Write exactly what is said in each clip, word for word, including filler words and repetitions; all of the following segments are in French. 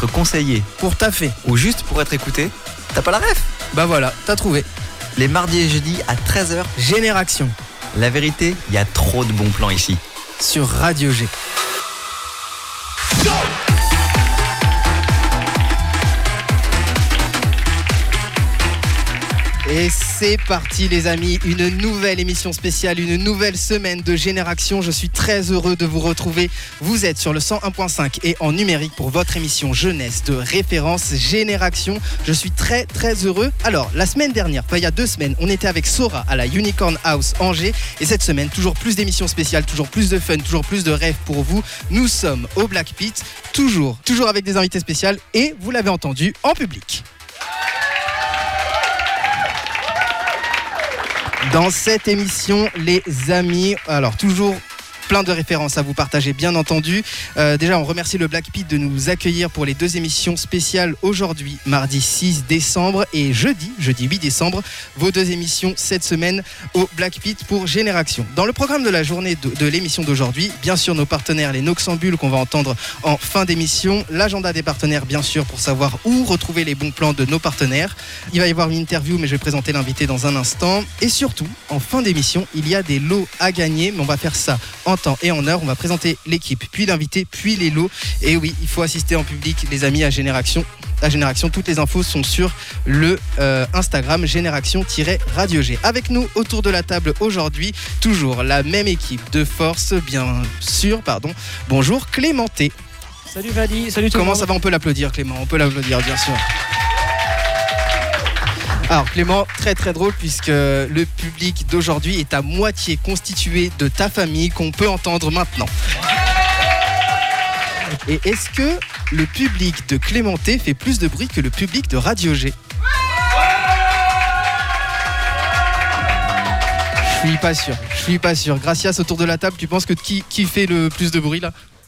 être conseillé, pour taffer, ou juste pour être écouté, t'as pas la ref? Bah voilà, t'as trouvé. Les mardis et jeudis à treize heures, Génération. La vérité, il y a trop de bons plans ici. Sur Radio G. Et c'est parti les amis, une nouvelle émission spéciale, une nouvelle semaine de Génération. Je suis très heureux de vous retrouver. Vous êtes sur le cent un point cinq et en numérique pour votre émission jeunesse de référence Génération. Je suis très très heureux. Alors la semaine dernière, enfin il y a deux semaines, on était avec Sora à la Unicorn House Angers. Et cette semaine, toujours plus d'émissions spéciales, toujours plus de fun, toujours plus de rêves pour vous. Nous sommes au Black Pit, toujours, toujours avec des invités spéciaux et vous l'avez entendu en public. Dans cette émission, les amis, alors toujours plein de références à vous partager, bien entendu. Euh, déjà, on remercie le Black Pit de nous accueillir pour les deux émissions spéciales aujourd'hui, mardi six décembre et jeudi, jeudi huit décembre, vos deux émissions cette semaine au Black Pit pour Génération. Dans le programme de la journée de, de l'émission d'aujourd'hui, bien sûr nos partenaires, les Noxambules qu'on va entendre en fin d'émission, l'agenda des partenaires bien sûr pour savoir où retrouver les bons plans de nos partenaires. Il va y avoir une interview mais je vais présenter l'invité dans un instant et surtout, en fin d'émission, il y a des lots à gagner mais on va faire ça en temps et en heure. On va présenter l'équipe, puis l'invité, puis les lots. Et oui, il faut assister en public, les amis, à Génération. À Génération, toutes les infos sont sur le euh, Instagram Génération-Radio G. Avec nous autour de la table aujourd'hui, toujours la même équipe de force, bien sûr, pardon. Bonjour Clémenté. Salut Vali, salut tout le monde. Comment ça va? On peut l'applaudir Clément, on peut l'applaudir bien sûr. Alors Clément, très très drôle puisque le public d'aujourd'hui est à moitié constitué de ta famille qu'on peut entendre maintenant. Et est-ce que le public de Clémenté fait plus de bruit que le public de Radio G? Je suis pas sûr, je suis pas sûr. Gracias autour de la table, tu penses que qui, qui fait le plus de bruit là?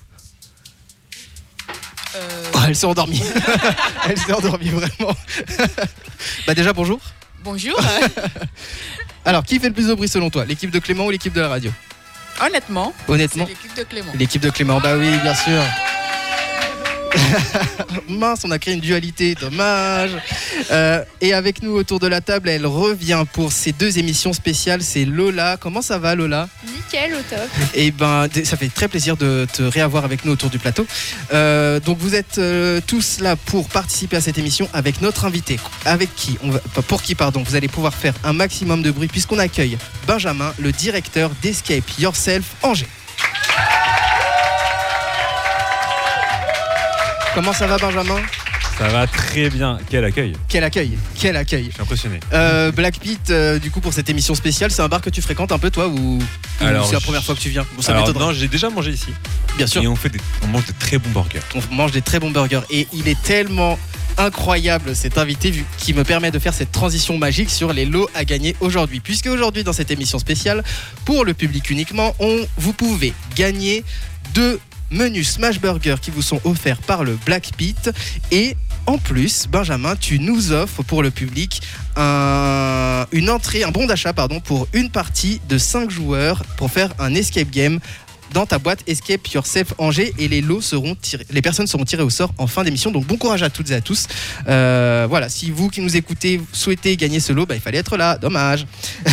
euh... oh, Elle s'est endormie. Elle s'est endormie vraiment. Bah déjà bonjour. Bonjour. Alors qui fait le plus de bruit selon toi? L'équipe de Clément ou l'équipe de la radio? Honnêtement, Honnêtement, c'est l'équipe de Clément. L'équipe de Clément, bah oui bien sûr. Mince, on a créé une dualité, dommage. Euh, et avec nous autour de la table, elle revient pour ces deux émissions spéciales. C'est Lola. Comment ça va, Lola? Nickel, au top. Et ben, ça fait très plaisir de te réavoir avec nous autour du plateau. Euh, donc, vous êtes euh, tous là pour participer à cette émission avec notre invité. Avec qui on va, Pour qui, pardon, vous allez pouvoir faire un maximum de bruit puisqu'on accueille Benjamin, le directeur d'Escape Yourself Angers. Comment ça va Benjamin? Ça va très bien. Quel accueil. Quel accueil. Quel accueil. Je suis impressionné. Euh, Black Pit, euh, du coup pour cette émission spéciale, c'est un bar que tu fréquentes un peu toi ou, Alors, ou c'est la première fois que tu viens? Bon, ça Alors, m'étonnerait. non, j'ai déjà mangé ici. Bien sûr. Et on, fait des, on mange de très bons burgers. On mange des très bons burgers et il est tellement incroyable cet invité vu, qui me permet de faire cette transition magique sur les lots à gagner aujourd'hui. Puisque aujourd'hui dans cette émission spéciale, pour le public uniquement, on, vous pouvez gagner deux menus Smash Burger qui vous sont offerts par le Black Pit et en plus, Benjamin, tu nous offres pour le public un, une entrée, un bon d'achat pardon, pour une partie de cinq joueurs pour faire un escape game dans ta boîte Escape Yourself Angers et les lots seront tirés, les personnes seront tirées au sort en fin d'émission. Donc bon courage à toutes et à tous. Euh, voilà, si vous qui nous écoutez souhaitez gagner ce lot, bah, il fallait être là. Dommage.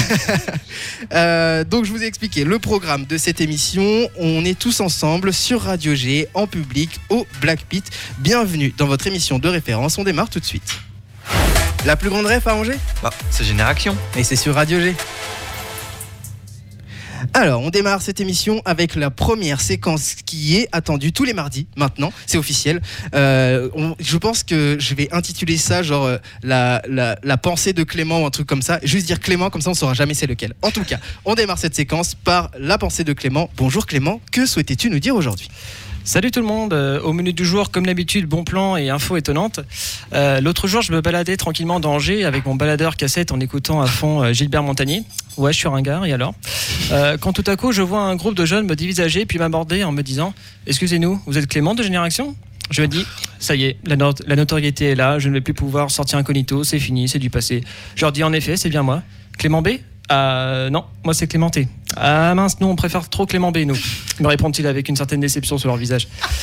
euh, donc je vous ai expliqué le programme de cette émission. On est tous ensemble sur Radio G en public au Black Pit. Bienvenue dans votre émission de référence. On démarre tout de suite. La plus grande ref à Angers? Bah, c'est Génération. Et c'est sur Radio G. Alors, on démarre cette émission avec la première séquence qui est attendue tous les mardis, maintenant, c'est officiel. Euh, on, je pense que je vais intituler ça genre euh, la, la, la pensée de Clément ou un truc comme ça. Juste dire Clément, comme ça on ne saura jamais c'est lequel. En tout cas, on démarre cette séquence par la pensée de Clément. Bonjour Clément, que souhaitais-tu nous dire aujourd'hui ? Salut tout le monde, euh, au menu du jour, comme d'habitude, bon plan et infos étonnantes. Euh, l'autre jour, je me baladais tranquillement dans Angers avec mon baladeur cassette en écoutant à fond euh, Gilbert Montagnier. Ouais, je suis ringard, et alors euh, Quand tout à coup, je vois un groupe de jeunes me dévisager puis m'aborder en me disant « Excusez-nous, vous êtes Clément de Génération ?» Je me dis « Ça y est, la, not- la notoriété est là, je ne vais plus pouvoir sortir incognito, c'est fini, c'est du passé. » Je leur dis « En effet, c'est bien moi. Clément B ?» Euh, non, moi c'est Clémenté. Ah mince, nous on préfère trop Clément B, nous, me répondent-ils avec une certaine déception sur leur visage.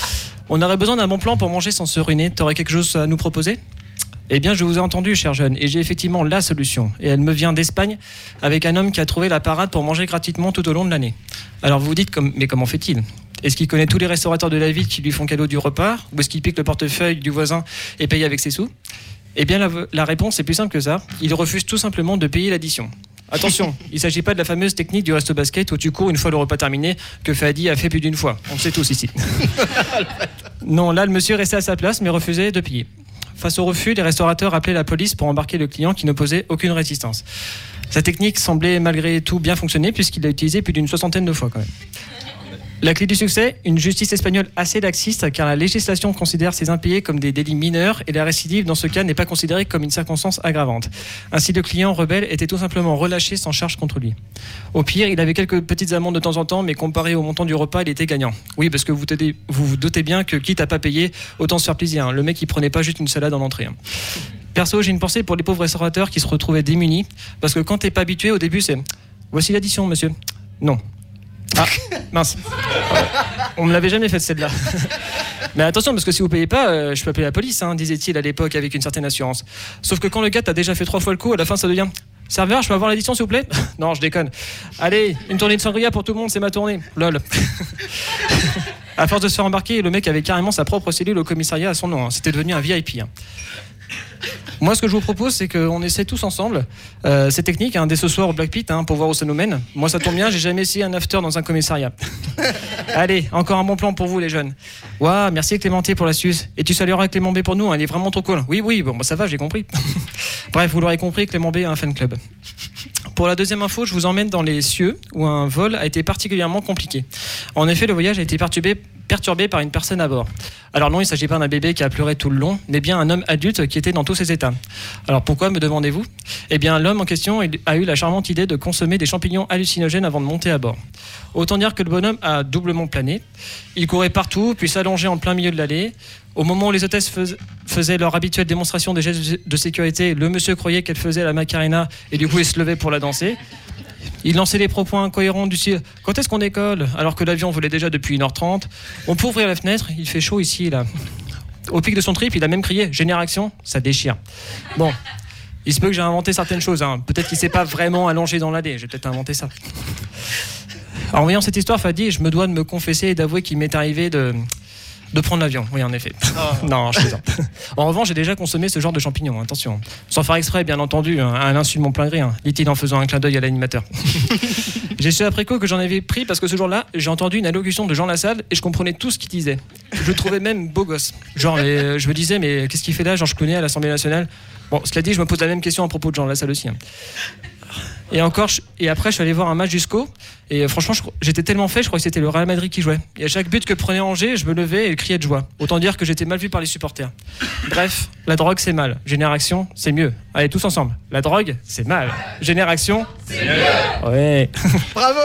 On aurait besoin d'un bon plan pour manger sans se ruiner. T'aurais quelque chose à nous proposer ? Eh bien, je vous ai entendu, cher jeune, et j'ai effectivement la solution. Et elle me vient d'Espagne, avec un homme qui a trouvé la parade pour manger gratuitement tout au long de l'année. Alors vous vous dites, comme, mais comment fait-il ? Est-ce qu'il connaît tous les restaurateurs de la ville qui lui font cadeau du repas ? Ou est-ce qu'il pique le portefeuille du voisin et paye avec ses sous ? Eh bien, la, la réponse est plus simple que ça. Il refuse tout simplement de payer l'addition. Attention, il ne s'agit pas de la fameuse technique du resto basket où tu cours une fois le repas terminé, que Fadi a fait plus d'une fois. On le sait tous ici. Non, là, le monsieur restait à sa place, mais refusait de payer. Face au refus, les restaurateurs appelaient la police pour embarquer le client qui n'opposait aucune résistance. Sa technique semblait malgré tout bien fonctionner puisqu'il l'a utilisée plus d'une soixantaine de fois quand même. La clé du succès, une justice espagnole assez laxiste car la législation considère ces impayés comme des délits mineurs et la récidive dans ce cas n'est pas considérée comme une circonstance aggravante. Ainsi le client rebelle était tout simplement relâché sans charge contre lui. Au pire, il avait quelques petites amendes de temps en temps mais comparé au montant du repas, il était gagnant. Oui, parce que vous vous, vous, vous doutez bien que quitte à pas payer, autant se faire plaisir. Hein. Le mec il prenait pas juste une salade en entrée. Hein. Perso, j'ai une pensée pour les pauvres restaurateurs qui se retrouvaient démunis parce que quand t'es pas habitué au début c'est « Voici l'addition monsieur ». Non. Ah, mince. On me l'avait jamais fait celle-là. Mais attention, parce que si vous payez pas, euh, je peux appeler la police, hein, disait-il à l'époque avec une certaine assurance. Sauf que quand le gars t'a déjà fait trois fois le coup, à la fin ça devient serveur, je peux avoir l'addition s'il vous plaît ? Non, je déconne. Allez, une tournée de sangria pour tout le monde, c'est ma tournée. Lol. À force de se faire embarquer, le mec avait carrément sa propre cellule au commissariat à son nom. Hein. C'était devenu un V I P. Hein. Moi, ce que je vous propose, c'est qu'on essaie tous ensemble euh, ces techniques, hein, dès ce soir au Black Pit, hein, pour voir où ça nous mène. Moi, ça tombe bien, j'ai jamais essayé un after dans un commissariat. Allez, encore un bon plan pour vous, les jeunes. Waouh, merci Clémenté pour l'astuce. Et tu salueras Clément B pour nous, hein, il est vraiment trop cool. Oui, oui, bon, bah, ça va, j'ai compris. Bref, vous l'aurez compris, Clément B a un fan club. Pour la deuxième info, je vous emmène dans les cieux, où un vol a été particulièrement compliqué. En effet, le voyage a été perturbé, perturbé par une personne à bord. Alors non, il ne s'agit pas d'un bébé qui a pleuré tout le long, mais bien un homme adulte qui était dans tous ses états. Alors pourquoi, me demandez-vous ? Eh bien, l'homme en question a eu la charmante idée de consommer des champignons hallucinogènes avant de monter à bord. Autant dire que le bonhomme a doublement plané. Il courait partout, puis s'allongeait en plein milieu de l'allée. Au moment où les hôtesses fais- faisaient leur habituelle démonstration des gestes de sécurité, le monsieur croyait qu'elle faisait la Macarena et du coup il se levait pour la danser. Il lançait des propos incohérents du style « Quand est-ce qu'on décolle ?» alors que l'avion volait déjà depuis une heure trente. On peut ouvrir la fenêtre, il fait chaud ici là. Au pic de son trip, il a même crié « Génération, ça déchire ». Bon, il se peut que j'ai inventé certaines choses. Hein. Peut-être qu'il s'est pas vraiment allongé dans l'allée, j'ai peut-être inventé ça. Alors, en voyant cette histoire, Fadi, je me dois de me confesser et d'avouer qu'il m'est arrivé de... de prendre l'avion, oui en effet. Oh. Non, je plaisante. En revanche, j'ai déjà consommé ce genre de champignons, attention. Sans faire exprès, bien entendu, hein, à l'insu de mon plein gré, hein, dit-il en faisant un clin d'œil à l'animateur. J'ai su après coup que j'en avais pris parce que ce jour-là, j'ai entendu une allocution de Jean Lassalle et je comprenais tout ce qu'il disait. Je le trouvais même beau gosse. Genre, mais, je me disais, mais qu'est-ce qu'il fait là, Georges Clooney à l'Assemblée nationale ? Bon, cela dit, je me pose la même question à propos de Jean Lassalle aussi. Hein. Et encore, je, et après, je suis allé voir un match du S C O. Et euh, franchement, je, j'étais tellement fait, je crois que c'était le Real Madrid qui jouait. Et à chaque but que prenait Angers, je me levais et criais de joie. Autant dire que j'étais mal vu par les supporters. Bref, la drogue, c'est mal. Génération, c'est mieux. Allez, tous ensemble. La drogue, c'est mal. Génération, c'est mieux. Ouais. Bravo.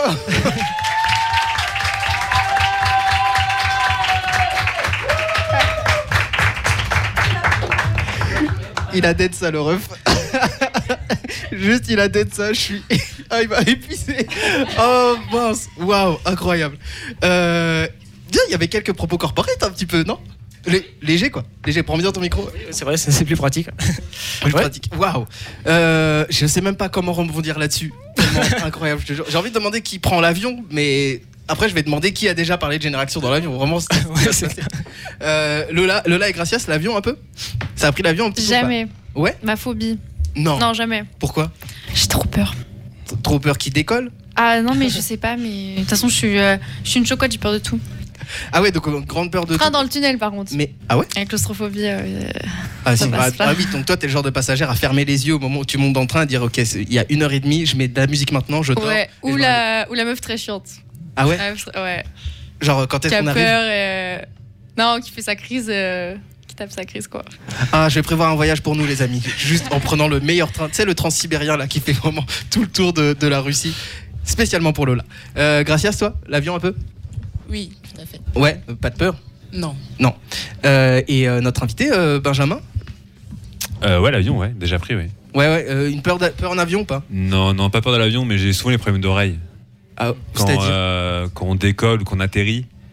Il a dead ça, le ref. Juste, il a dead ça, je suis... Ah, il m'a épuisé. Oh, mince. Waouh, incroyable. Euh... Bien, il y avait quelques propos corporate un petit peu, non ? Lé- Léger, quoi. Léger, prends bien ton micro. C'est vrai, c'est, c'est plus pratique. Plus Ouais. pratique. Waouh. Euh, je sais même pas comment rebondir là-dessus. Tellement incroyable, je te jure. J'ai envie de demander qui prend l'avion, mais... Après, je vais demander qui a déjà parlé de génération dans l'avion. Vraiment, c'est... Ouais, c'est... Euh, Lola, Lola et Gracias, l'avion un peu ? Ça a pris l'avion un petit peu ? Jamais. Ouais ? Ma phobie. Non. Non, jamais. Pourquoi ? J'ai trop peur. T- Trop peur qu'il décolle ? Ah non, mais je sais pas, mais de toute façon, je suis, euh, je suis une chocotte, j'ai peur de tout. Ah ouais, donc euh, grande peur de Train tout. dans le tunnel, par contre. Mais ah ouais ? Avec claustrophobie. Euh... Ah, Ça si, passe ah, pas. ah oui, donc toi t'es le genre de passagère à fermer les yeux au moment où tu montes dans le train, à dire ok, c'est- il y a une heure et demie, je mets de la musique maintenant, je dors. Ouais. et Ou je la, ou la meuf très chiante. Ah ouais ? La meuf très- ouais. Genre quand Qui est-ce a qu'on peur arrive ? et... euh, Non, qui fait sa crise. euh, Qui tape sa crise, quoi. Ah, je vais prévoir un voyage pour nous les amis, juste en prenant le meilleur train, tu sais le transsibérien là qui fait vraiment tout le tour de, de la Russie, spécialement pour Lola. Euh, Gracias, toi, l'avion un peu ? Oui, tout à fait. Ouais, euh, pas de peur ? Non. Non. Euh, et euh, notre invité, euh, Benjamin ? Euh, ouais, l'avion, ouais, déjà pris, oui. Ouais, ouais, euh, une peur, d'a- peur en avion ou pas ? Non, non, pas peur de l'avion, mais j'ai souvent les problèmes d'oreilles. Ah, Quand, c'est-à-dire euh, quand on décolle ou qu'on atterrit,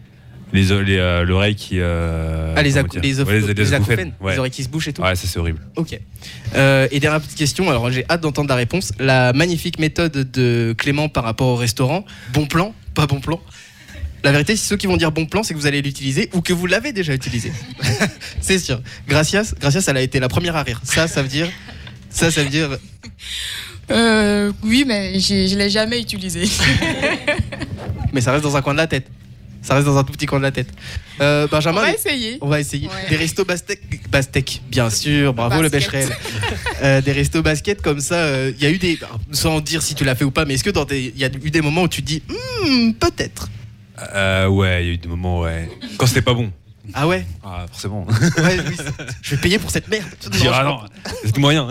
Les, les, euh, l'oreille qui. Euh, Ah, les, comment acou- dire les, off- Ouais, les, les les acouphènes, acouphènes, ouais. les oreilles qui se bouchent et tout. Ouais, ça c'est horrible. Ok. Euh, et dernière petite question, alors j'ai hâte d'entendre la réponse. La magnifique méthode de Clément par rapport au restaurant, bon plan, pas bon plan. La vérité, c'est ceux qui vont dire bon plan, c'est que vous allez l'utiliser ou que vous l'avez déjà utilisé. C'est sûr. Gracias, Gracias, elle a été la première à rire. Ça, ça veut dire. Ça, ça veut dire. Euh, oui, mais j'ai- je ne l'ai jamais utilisé. Mais ça reste dans un coin de la tête. Ça reste dans un tout petit coin de la tête. Euh, On Benjamin, va les- essayer. on va essayer. Ouais. Des restos bastek, bastek, bien sûr, bravo le Basket. Becherel. Euh, des restos basket comme ça, il y a eu des. Sans dire si tu l'as fait ou pas, mais est-ce que il y a eu des moments où tu te dis, hmm, peut-être. Euh, ouais, il y a eu des moments, ouais. Quand c'était pas bon. Ah ouais, Ah, forcément. ouais oui, je vais payer pour cette merde. Tu diras, ah non, c'est moyen.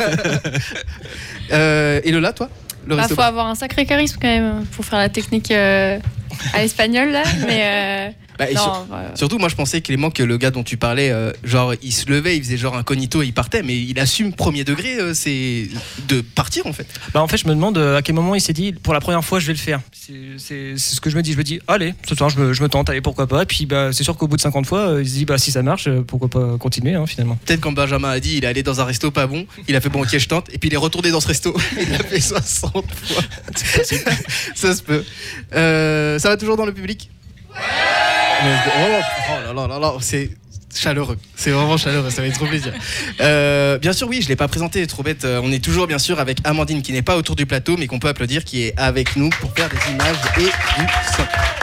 Euh, et Lola, toi le Bah, resto faut avoir un sacré charisme quand même pour faire la technique euh, à l'espagnol là. Mais euh, Bah, et non, sur- euh, Surtout, moi je pensais Clément que le gars dont tu parlais, euh, genre il se levait, il faisait genre incognito et il partait, mais il assume premier degré, euh, c'est de partir en fait. Bah en fait, je me demande euh, à quel moment il s'est dit pour la première fois je vais le faire. C'est, c'est, c'est ce que je me dis. Je me dis allez, ce soir je me, je me tente, allez pourquoi pas. Et puis bah c'est sûr qu'au bout de cinquante fois, euh, il se dit bah si ça marche, euh, pourquoi pas continuer hein, finalement. Peut-être quand Benjamin a dit, il est allé dans un resto pas bon, il a fait bon ok je tente, et puis il est retourné dans ce resto, il l'a fait soixante fois. Ça se peut. Euh, ça va toujours dans le public? Oh, oh là là là là, c'est chaleureux, c'est vraiment chaleureux, ça va être trop plaisir. Euh, bien sûr, oui, je l'ai pas présenté, trop bête. Euh, On est toujours bien sûr avec Amandine qui n'est pas autour du plateau, mais qu'on peut applaudir, qui est avec nous pour faire des images et du son.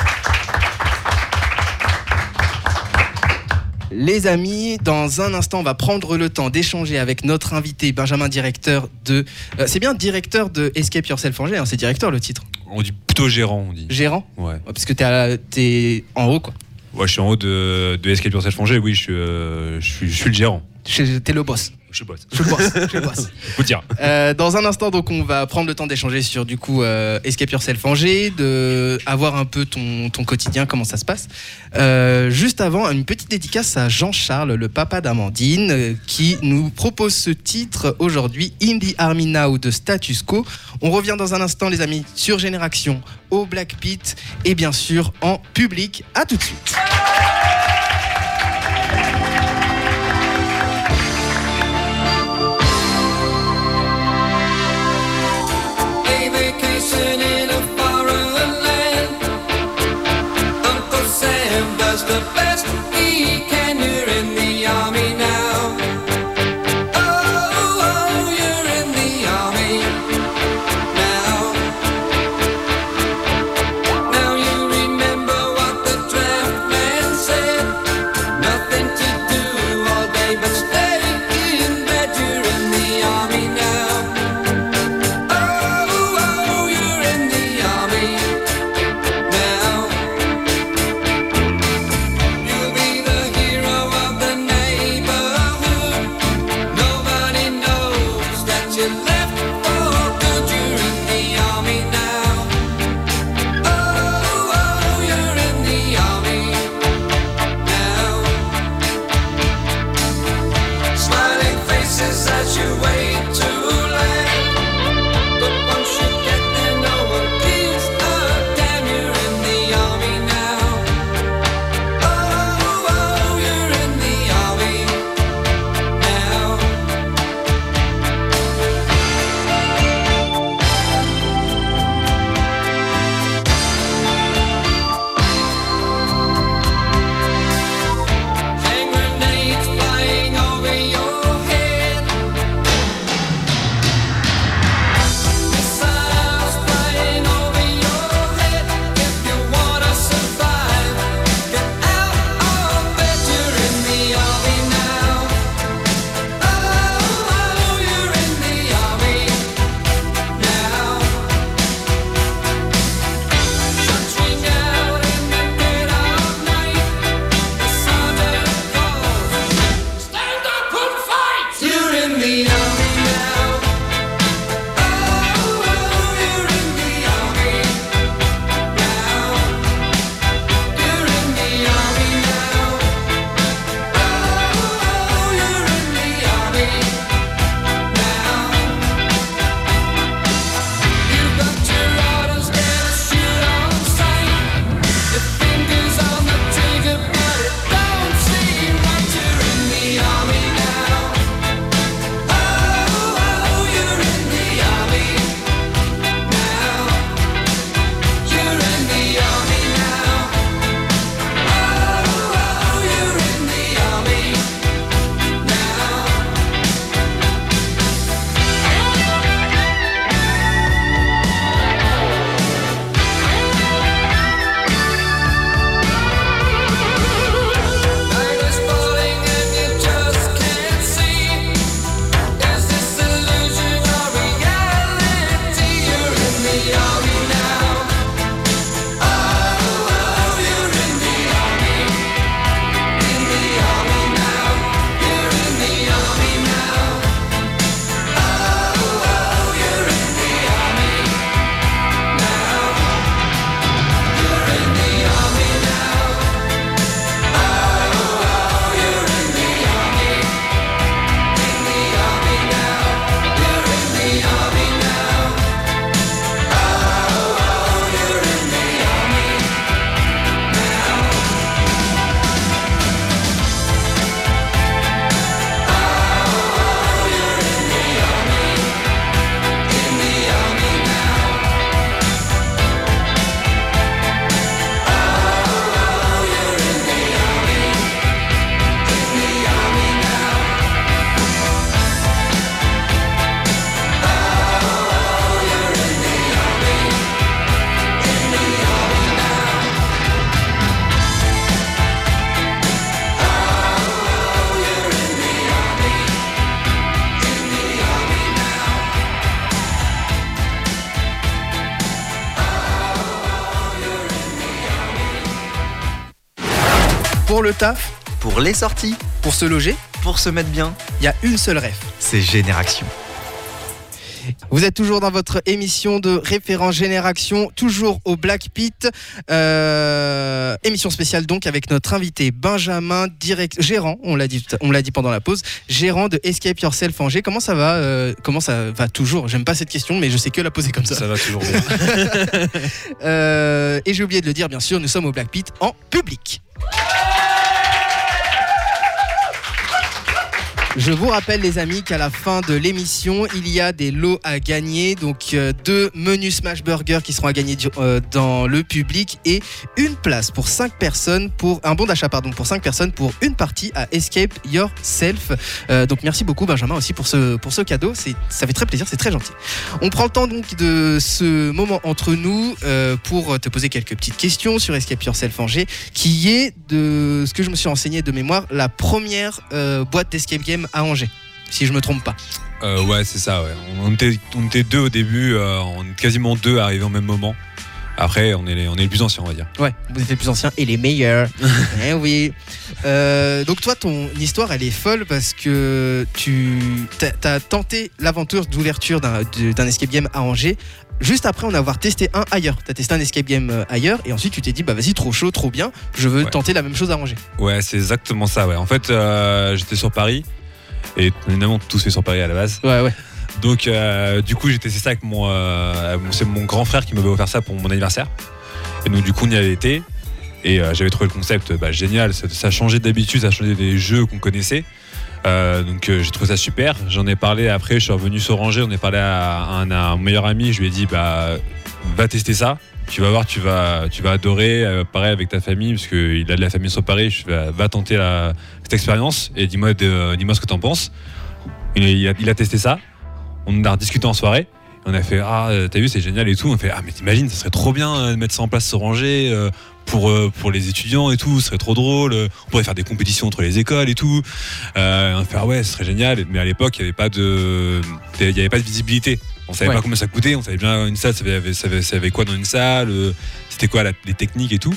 Les amis, dans un instant, on va prendre le temps d'échanger avec notre invité Benjamin, directeur de. Euh, c'est bien directeur de Escape Yourself Angers, hein, c'est directeur le titre. On dit plutôt gérant, on dit. Gérant. Ouais. Ouais, parce que t'es, à- t'es en haut quoi. Ouais, je suis en haut de, de Escape Yourself Angers, oui, je suis, euh, je suis, je suis le gérant. Chez- T'es le boss. Je suis le boss. Je suis le boss. Je suis le boss. Faut le dire. Euh, dans un instant, donc, on va prendre le temps d'échanger sur du coup euh, Escape Yourself Angers, de avoir un peu ton, ton quotidien, comment ça se passe. Euh, juste avant, une petite dédicace à Jean-Charles, le papa d'Amandine, euh, qui nous propose ce titre aujourd'hui, In the Army Now de Status Quo. On revient dans un instant, les amis, sur Génération, au Black Pit et bien sûr en public. À tout de suite. A vacation in a foreign land. Uncle Sam does the best he can. You're in the army now. Oh, oh, you're in the army now. Now you remember what the draft man said. Nothing to do all day but stay in bed. You're in the army now. Oh, oh, you're in the army now. Pour le taf, Pour les sorties, pour se loger, pour se mettre bien, il y a une seule ref. c'est Génération. Vous êtes toujours dans votre émission de référence Génération, toujours au Black Pit. Euh, émission spéciale donc avec notre invité Benjamin, direct, gérant, on l'a dit, on l'a dit pendant la pause, gérant de Escape Yourself Angers. Comment ça va euh, Comment ça va toujours? J'aime pas cette question, mais je sais que la poser comme ça. Ça va toujours bien. Euh, et j'ai oublié de le dire, bien sûr, nous sommes au Black Pit en public. Je vous rappelle les amis qu'à la fin de l'émission, il y a des lots à gagner, donc euh, deux menus Smash Burger qui seront à gagner du- euh, dans le public et une place pour cinq personnes, pour un bon d'achat pardon, pour cinq personnes pour une partie à Escape Yourself. Euh, donc merci beaucoup Benjamin aussi pour ce, pour ce cadeau, c'est, ça fait très plaisir, c'est très gentil. On prend le temps donc de ce moment entre nous euh, pour te poser quelques petites questions sur Escape Yourself Angers, qui est, de ce que je me suis renseigné de mémoire, la première euh, boîte d'escape game à Angers, si je me trompe pas. Euh, ouais, c'est ça, ouais. On était, on était deux au début, euh, on est quasiment deux arrivés au même moment. Après, on est les, on est les plus anciens, on va dire. Ouais, vous êtes les plus anciens et les meilleurs. Eh oui. Euh, donc toi, ton histoire, elle est folle parce que tu t'as, t'as tenté l'aventure d'ouverture d'un, de- d'un escape game à Angers. Juste après en avoir testé un ailleurs. T'as testé un escape game euh, ailleurs et ensuite tu t'es dit bah vas-y, trop chaud, trop bien, je veux Ouais. tenter la même chose à Angers. Ouais, c'est exactement ça, ouais. En fait, euh, j'étais sur Paris, et évidemment, tous fait sur Paris à la base. Ouais, ouais. Donc, euh, du coup, j'ai testé ça avec mon. Euh, c'est mon grand frère qui m'avait offert ça pour mon anniversaire. Et donc, du coup, on y avait été. Et euh, j'avais trouvé le concept bah, génial. Ça, ça changeait d'habitude, ça changeait des jeux qu'on connaissait. Euh, donc, euh, j'ai trouvé ça super. J'en ai parlé après, je suis revenu sur Angers. On est parlé à un, à un meilleur ami. Je lui ai dit, bah, va tester ça. Tu vas voir, tu vas, tu vas adorer. Euh, pareil avec ta famille, parce qu'il a de la famille sur Paris. Je vais, va tenter la, cette expérience et dis-moi, de, dis-moi ce que t'en penses. Il, il, a, il a testé ça. On a rediscuté en soirée. Et on a fait, ah, t'as vu, c'est génial et tout. On fait, ah, mais t'imagines, ça serait trop bien euh, de mettre ça en place sur Angers euh, pour, euh, pour les étudiants et tout. Ce serait trop drôle. On pourrait faire des compétitions entre les écoles et tout. Euh, on a fait, ah ouais, ce serait génial. Mais à l'époque, il n'y avait pas de, il y avait pas de visibilité. On savait Ouais. pas combien ça coûtait. On savait bien une salle, ça avait, ça avait, ça avait quoi dans une salle. euh, C'était quoi la- les techniques et tout.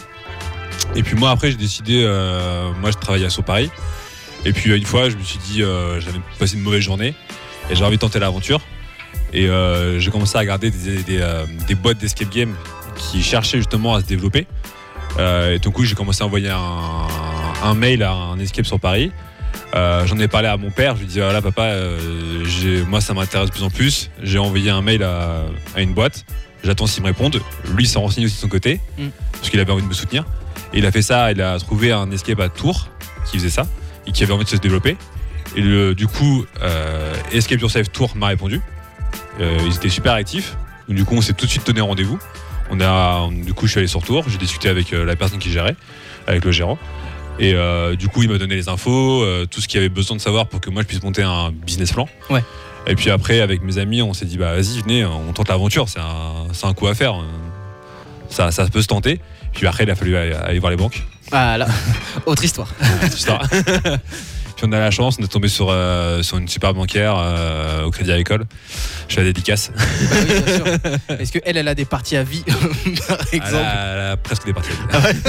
Et puis moi, après, j'ai décidé, euh, moi, je travaillais sur Paris. Et puis une fois, je me suis dit, euh, j'avais passé une mauvaise journée et j'avais envie de tenter l'aventure. Et euh, j'ai commencé à regarder des, des, euh, des boîtes d'escape game qui cherchaient justement à se développer. Euh, et du coup, j'ai commencé à envoyer un, un mail à un escape sur Paris. Euh, j'en ai parlé à mon père. Je lui ai dit, voilà, papa, euh, j'ai, moi, ça m'intéresse de plus en plus. J'ai envoyé un mail à, à une boîte. J'attends s'il me répondent. Lui, il s'est renseigné aussi de son côté Mm. parce qu'il avait envie de me soutenir. Et il a fait ça. Il a trouvé un escape à Tours qui faisait ça et qui avait envie de se développer. Et le, du coup, euh, Escape Yourself Tour m'a répondu. Euh, ils étaient super actifs. Donc, du coup, on s'est tout de suite donné rendez-vous. On a, on- du coup, je suis allé sur Tours. J'ai discuté avec euh, la personne qui gérait, avec le gérant. Et euh, du coup, il m'a donné les infos, euh, tout ce qu'il y avait besoin de savoir pour que moi je puisse monter un business plan. Ouais. Et puis après, avec mes amis, on s'est dit, bah vas-y, venez, on tente l'aventure. C'est un, c'est un coup à faire. Ça, ça peut se tenter. Puis après, il a fallu aller, aller voir les banques. Voilà. Autre histoire. C'est ça. Puis on a la chance, on est tombé sur, euh, sur une super banquière euh, au Crédit Agricole. Je fais la dédicace. Bah oui, bien sûr. Est-ce qu'elle, elle a des parties à vie, par exemple? Elle a, elle a presque des parties.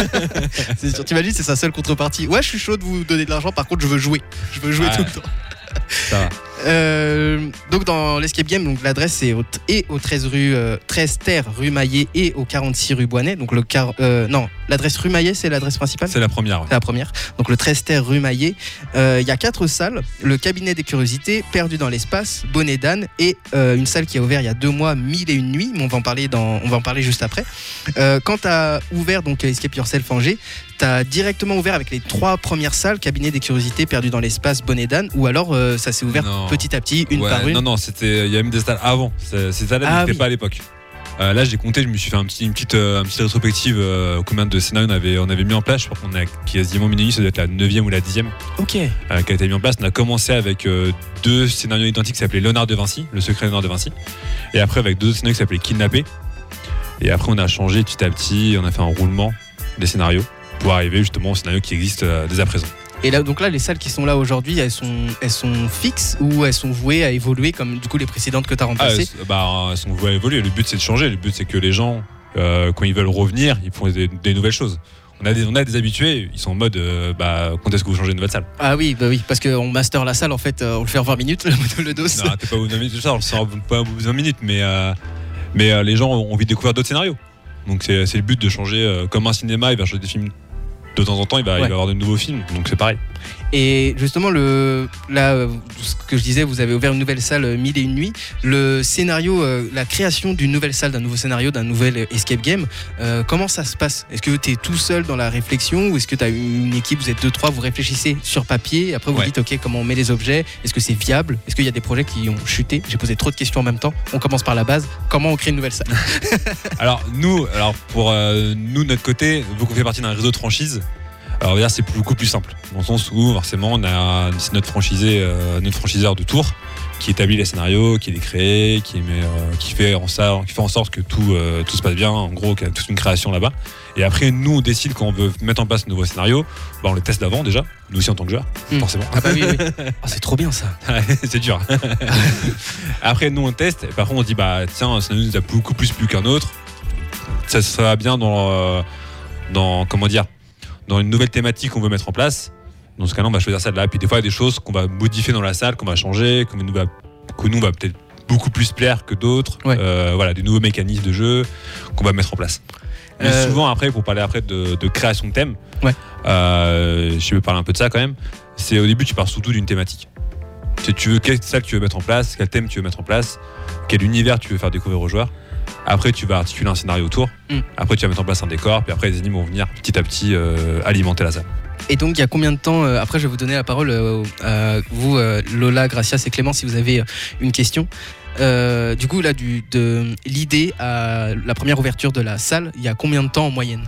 C'est sûr. T'imagines, c'est sa seule contrepartie. Ouais, je suis chaud de vous donner de l'argent, par contre, je veux jouer. Je veux jouer Ouais. tout le temps. Ça va. Euh, donc dans l'escape game, donc l'adresse est au, et au treize rue euh, treize terre rue Maillet et au quarante-six rue Boinet. Donc le car, euh, non, l'adresse rue Maillet, c'est l'adresse principale. C'est la première. Ouais. C'est la première. Donc le treize terre rue Maillet. Euh, Il y a quatre salles. Le cabinet des curiosités, Perdu dans l'espace, Bonnet d'âne et euh, une salle qui a ouvert il y a deux mois, Mille et une nuits. Mais on va en parler dans, on va en parler juste après. Euh, quand tu as ouvert donc Escape Yourself Angers, tu as directement ouvert avec les trois premières salles, cabinet des curiosités, Perdu dans l'espace, Bonnet d'âne, ou alors euh, ça s'est ouvert Non. petit à petit, une Ouais, par une. Non, non, c'était, il y a même des salles avant. C'est- Ces salles-là Ah n'existaient oui. pas à l'époque. Euh, là, j'ai compté, je me suis fait un petit, une, petite, euh, une petite rétrospective euh, combien de scénarios on avait, on avait mis en place. Je crois qu'on a quasiment mis une nuit, ça doit être la neuvième ou la dixième Ok. euh, qui a été mis en place. On a commencé avec euh, deux scénarios identiques qui s'appelaient Léonard de Vinci, le secret de Léonard de Vinci. Et après, avec deux autres scénarios qui s'appelaient Kidnappé. Et après, on a changé petit à petit, on a fait un roulement des scénarios pour arriver justement au scénario qui existe euh, dès à présent. Et là, donc là, les salles qui sont là aujourd'hui, elles sont, elles sont fixes ou elles sont vouées à évoluer comme du coup les précédentes que tu as Ah, remplacées? elles, bah, elles sont vouées à évoluer. Le but, c'est de changer. Le but, c'est que les gens, euh, quand ils veulent revenir, ils font des, des nouvelles choses. On a des, on a des habitués, ils sont en mode euh, bah, quand est-ce que vous changez de nouvelle salle? Ah oui, bah oui, parce qu'on master la salle en fait, euh, on le fait en vingt minutes, le, le dos. Non, t'es pas au bout de vingt minutes, tout ça, on le sort pas au bout de vingt minutes, mais, euh, mais euh, les gens ont envie de découvrir d'autres scénarios. Donc c'est, c'est le but de changer, euh, comme un cinéma, il va changer des films de temps en temps, il va, Ouais. il va y avoir de nouveaux films, donc c'est pareil. Et justement, le, là, euh, ce que je disais, vous avez ouvert une nouvelle salle euh, Mille et une nuits. Le scénario, euh, la création d'une nouvelle salle, d'un nouveau scénario, d'un nouvel euh, escape game, euh, comment ça se passe? Est-ce que tu es tout seul dans la réflexion ou est-ce que tu as une équipe, vous êtes deux, trois, vous réfléchissez sur papier et après vous Ouais. dites, ok, comment on met les objets? Est-ce que c'est viable? Est-ce qu'il y a des projets qui ont chuté? J'ai posé trop de questions en même temps. On commence par la base. Comment on crée une nouvelle salle? Alors nous, alors pour euh, nous, de notre côté, vu qu'on fait partie d'un réseau de franchises, alors là c'est beaucoup plus simple, dans le sens où forcément on a c'est notre franchisé, euh, notre franchiseur de tour qui établit les scénarios, qui les crée, qui, met, euh, qui, fait en ça, qui fait en sorte que tout, euh, tout se passe bien, en gros qu'il y a toute une création là-bas. Et après nous on décide quand on veut mettre en place un nouveau scénario, bah, on le teste d'avant déjà, nous aussi en tant que joueurs, Hmm. forcément. Ah bah oui, oui. Ah, c'est trop bien ça. C'est dur. Après, nous, on teste. Et par contre, on se dit, bah, tiens, ça nous a beaucoup plus plu qu'un autre. Ça, ça va bien dans, euh, dans, comment dire, dans une nouvelle thématique qu'on veut mettre en place. Dans ce cas-là, on va choisir celle-là. Puis des fois, il y a des choses qu'on va modifier dans la salle, qu'on va changer, que nous va, que nous va peut-être beaucoup plus plaire que d'autres. Ouais. Euh, voilà, des nouveaux mécanismes de jeu qu'on va mettre en place. Mais Euh, souvent, après, pour parler après de, de création de thème, Ouais. euh, je vais parler un peu de ça quand même. C'est au début, tu pars surtout d'une thématique. Tu, tu veux quelle salle tu veux mettre en place, quel thème tu veux mettre en place, quel univers tu veux faire découvrir aux joueurs. Après, tu vas articuler un scénario autour. Mm. Après, tu vas mettre en place un décor. Puis après, les énigmes vont venir petit à petit euh, alimenter la salle. Et donc, il y a combien de temps euh, après, je vais vous donner la parole, euh, euh, vous, euh, Lola, Gracias et Clément, si vous avez euh, une question. Euh, du coup, là, du, de l'idée à la première ouverture de la salle, il y a combien de temps en moyenne?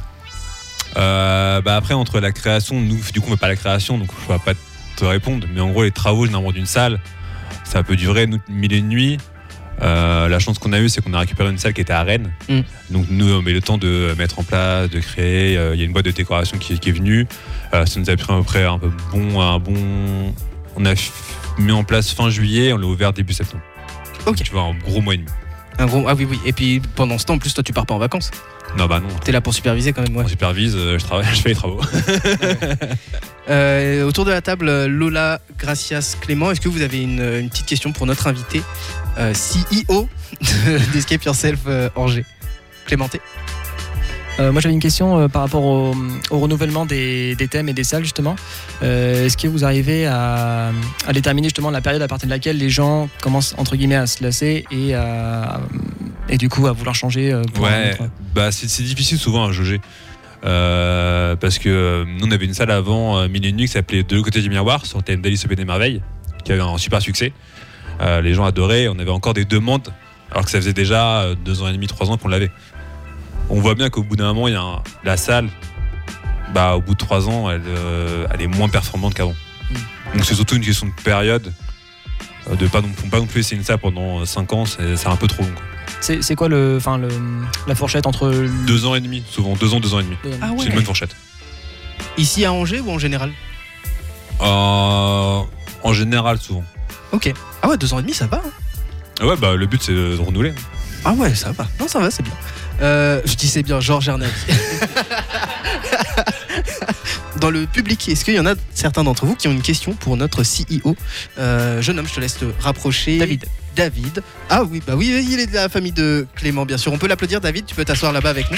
Euh, bah après, entre la création, nous, du coup, on ne fait pas la création, donc je ne vais pas te répondre. Mais en gros, les travaux, généralement, d'une salle, ça peut durer nous, mille et une nuits. Euh, la chance qu'on a eue, c'est qu'on a récupéré une salle qui était à Rennes. Mm. Donc nous, on met le temps de mettre en place, de créer. Euh, Il y a une boîte de décoration qui, qui est venue. Euh, ça nous a pris à peu près un peu bon, un bon. On a f- mis en place fin juillet, on l'a ouvert début septembre. Ok. Tu vois, un gros mois et demi. Un gros, ah oui, oui. Et puis, pendant ce temps, en plus, toi, tu pars pas en vacances. Non, bah non. T'es là pour superviser quand même, ouais. On supervise, euh, je travaille, je fais les travaux. Euh, autour de la table, euh, Lola, Gracias, Clément, est-ce que vous avez une, une petite question pour notre invité, euh, C E O de- d'Escape Yourself euh, Angers? Clémenté? Euh, moi j'avais une question euh, par rapport au, au renouvellement des, des thèmes et des salles justement. Euh, Est-ce que vous arrivez à, à déterminer justement la période à partir de laquelle les gens commencent entre guillemets à se lasser et, à, et du coup à vouloir changer euh, pour un Ouais, autre... bah c'est, c'est difficile souvent à jauger. Euh, parce que euh, nous on avait une salle avant euh, Mille et une nuits qui s'appelait De l'autre côté du miroir sur le thème d'Alice au Pays des Merveilles, qui avait un super succès. Euh, les gens adoraient, on avait encore des demandes alors que ça faisait déjà euh, deux ans et demi, trois ans qu'on l'avait. On voit bien qu'au bout d'un moment, il y a un- la salle, bah, au bout de trois ans, elle, euh, elle est moins performante qu'avant. Mm. Donc c'est surtout une question de période, euh, de pas non, pas non plus laisser une salle pendant cinq ans, c'est, c'est un peu trop long, quoi. C'est c'est quoi le, enfin le, la fourchette entre... Deux ans et demi, souvent, deux ans, deux ans et demi. Ah C'est une bonne fourchette. Ici à Angers ou en général? Euh, en général, souvent. Ok. Ah ouais, deux ans et demi, ça va. Hein. Ah ouais, bah le but c'est de renouveler. Ah ouais, ça va. Non, ça va, c'est bien. Euh, je dis c'est bien, Georges Hernavi. Dans le public, est-ce qu'il y en a certains d'entre vous qui ont une question pour notre C E O? euh, Jeune homme, je te laisse te rapprocher. David. David. Ah oui, bah oui, il est de la famille de Clément, bien sûr. On peut l'applaudir, David. Tu peux t'asseoir là-bas avec nous.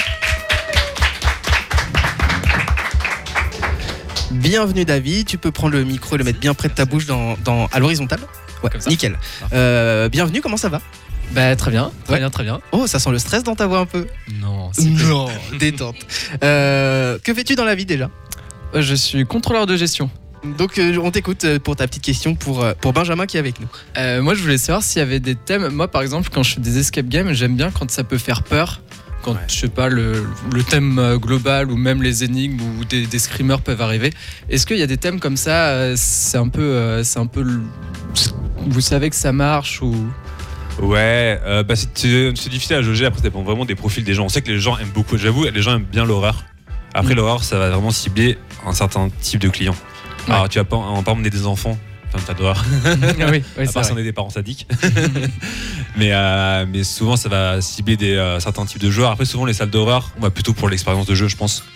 Bienvenue, David. Tu peux prendre le micro et le mettre bien près de ta bouche dans, dans, à l'horizontale. Ouais, Comme ça. nickel. Euh, bienvenue, comment ça va? Bah très bien, très Ouais. bien, très bien. Oh, ça sent le stress dans ta voix un peu. Non, c'est Non, détente. Euh, que fais-tu dans la vie déjà? Euh, Je suis contrôleur de gestion. Donc euh, on t'écoute euh, pour ta petite question pour, euh, pour Benjamin qui est avec nous. Euh, moi, je voulais savoir s'il y avait des thèmes. Moi, par exemple, quand je fais des escape games, j'aime bien quand ça peut faire peur. Quand, Ouais. je sais pas, le, le thème euh, global ou même les énigmes ou des, des screamers peuvent arriver. Est-ce qu'il y a des thèmes comme ça euh, C'est un peu. euh, c'est un peu. le- Vous savez que ça marche ou. Ouais, euh, bah c'est, c'est, c'est difficile à jauger, après ça dépend vraiment des profils des gens. On sait que les gens aiment beaucoup, j'avoue, les gens aiment bien l'horreur. Après Mm. l'horreur, ça va vraiment cibler un certain type de client. Ouais. Alors tu vas pas, on va pas emmener des enfants, enfin pas d'horreur, Ah oui, oui à c'est part si on vrai. est des parents sadiques. mais, euh, mais souvent ça va cibler des, euh, certains types de joueurs. Après souvent les salles d'horreur, on va plutôt pour l'expérience de jeu je pense.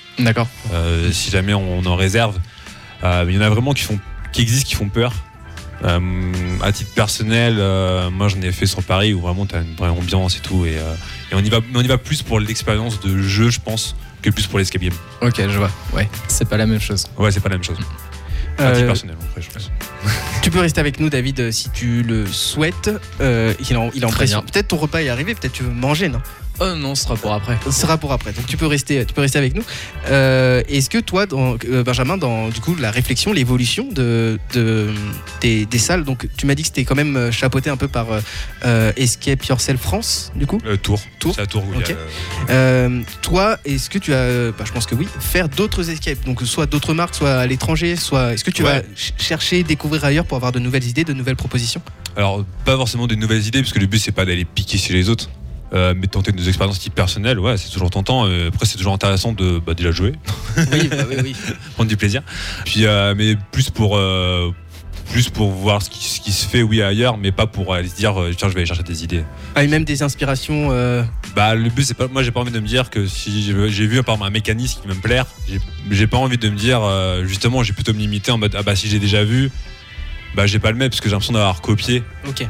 D'accord. Euh, si jamais on en réserve. Euh, il y en a vraiment qui, font, qui existent, qui font peur. Euh, à titre personnel, euh, moi j'en ai fait sur Paris où vraiment tu as une vraie ambiance et tout. Et, euh, et on, y va, on y va plus pour l'expérience de jeu, je pense, que plus pour l'escape game. Ok, je vois. Ouais, c'est pas la même chose. Ouais, c'est pas la même chose. À titre Euh, personnel, après, je pense. Tu peux rester avec nous, David, euh, si tu le souhaites. Euh, il est en, il est en Très pression. bien. Peut-être ton repas est arrivé, peut-être tu veux manger, non? Oh non, ce sera pour après. Ce sera pour après. Donc tu peux rester, tu peux rester avec nous. Euh, Est-ce que toi, dans, euh, Benjamin, dans du coup la réflexion, l'évolution de, de des, des salles, donc tu m'as dit que c'était quand même euh, chapeauté un peu par euh, Escape Yourself France, du coup. Euh, Tours. Tours. C'est à Tours où il y a, Ok. euh, Euh, toi, est-ce que tu as, bah, je pense que oui, faire d'autres escapes, donc soit d'autres marques, soit à l'étranger, soit est-ce que tu Ouais. vas ch- chercher, découvrir ailleurs pour avoir de nouvelles idées, de nouvelles propositions? Alors, pas forcément des nouvelles idées, parce que le but, c'est pas d'aller piquer chez les autres, euh, mais de tenter des expériences type personnelles. Ouais, c'est toujours tentant. Euh, après, c'est toujours intéressant de bah, déjà jouer, Oui, bah, oui, oui. prendre du plaisir. Puis, euh, mais plus pour, euh, plus pour voir ce qui, ce qui se fait, oui, ailleurs, mais pas pour aller se dire, euh, tiens, je vais aller chercher des idées. Ah, et même des inspirations. euh, Bah, le but, c'est pas. Moi, j'ai pas envie de me dire que si j'ai j'ai vu à part un mécanisme qui va me plaire, j'ai- j'ai pas envie de me dire, euh, justement, j'ai plutôt me limiter en mode, ah bah, si j'ai déjà vu, bah, j'ai pas le mettre, parce que j'ai l'impression d'avoir copié. Ok.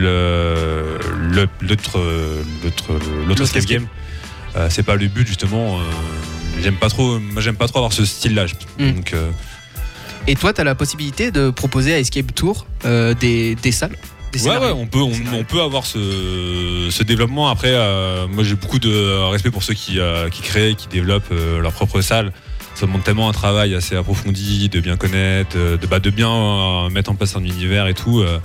le le- l'autre l'autre l'autre L'autre escape escape. game. Euh, c'est pas le but justement. euh, j'aime pas trop. Moi j'aime pas trop avoir ce style-là. Mm. Donc euh, Et toi, tu as la possibilité de proposer à Escape Tour euh, des, des salles, des ouais scénarios. ouais, on peut on, on peut avoir ce, ce développement. Après, euh, moi j'ai beaucoup de respect pour ceux qui euh, qui créent, qui développent euh, leur propre salle. Ça demande tellement un travail assez approfondi, de bien connaître, euh, de bah, de bien euh, mettre en place un univers et tout. euh,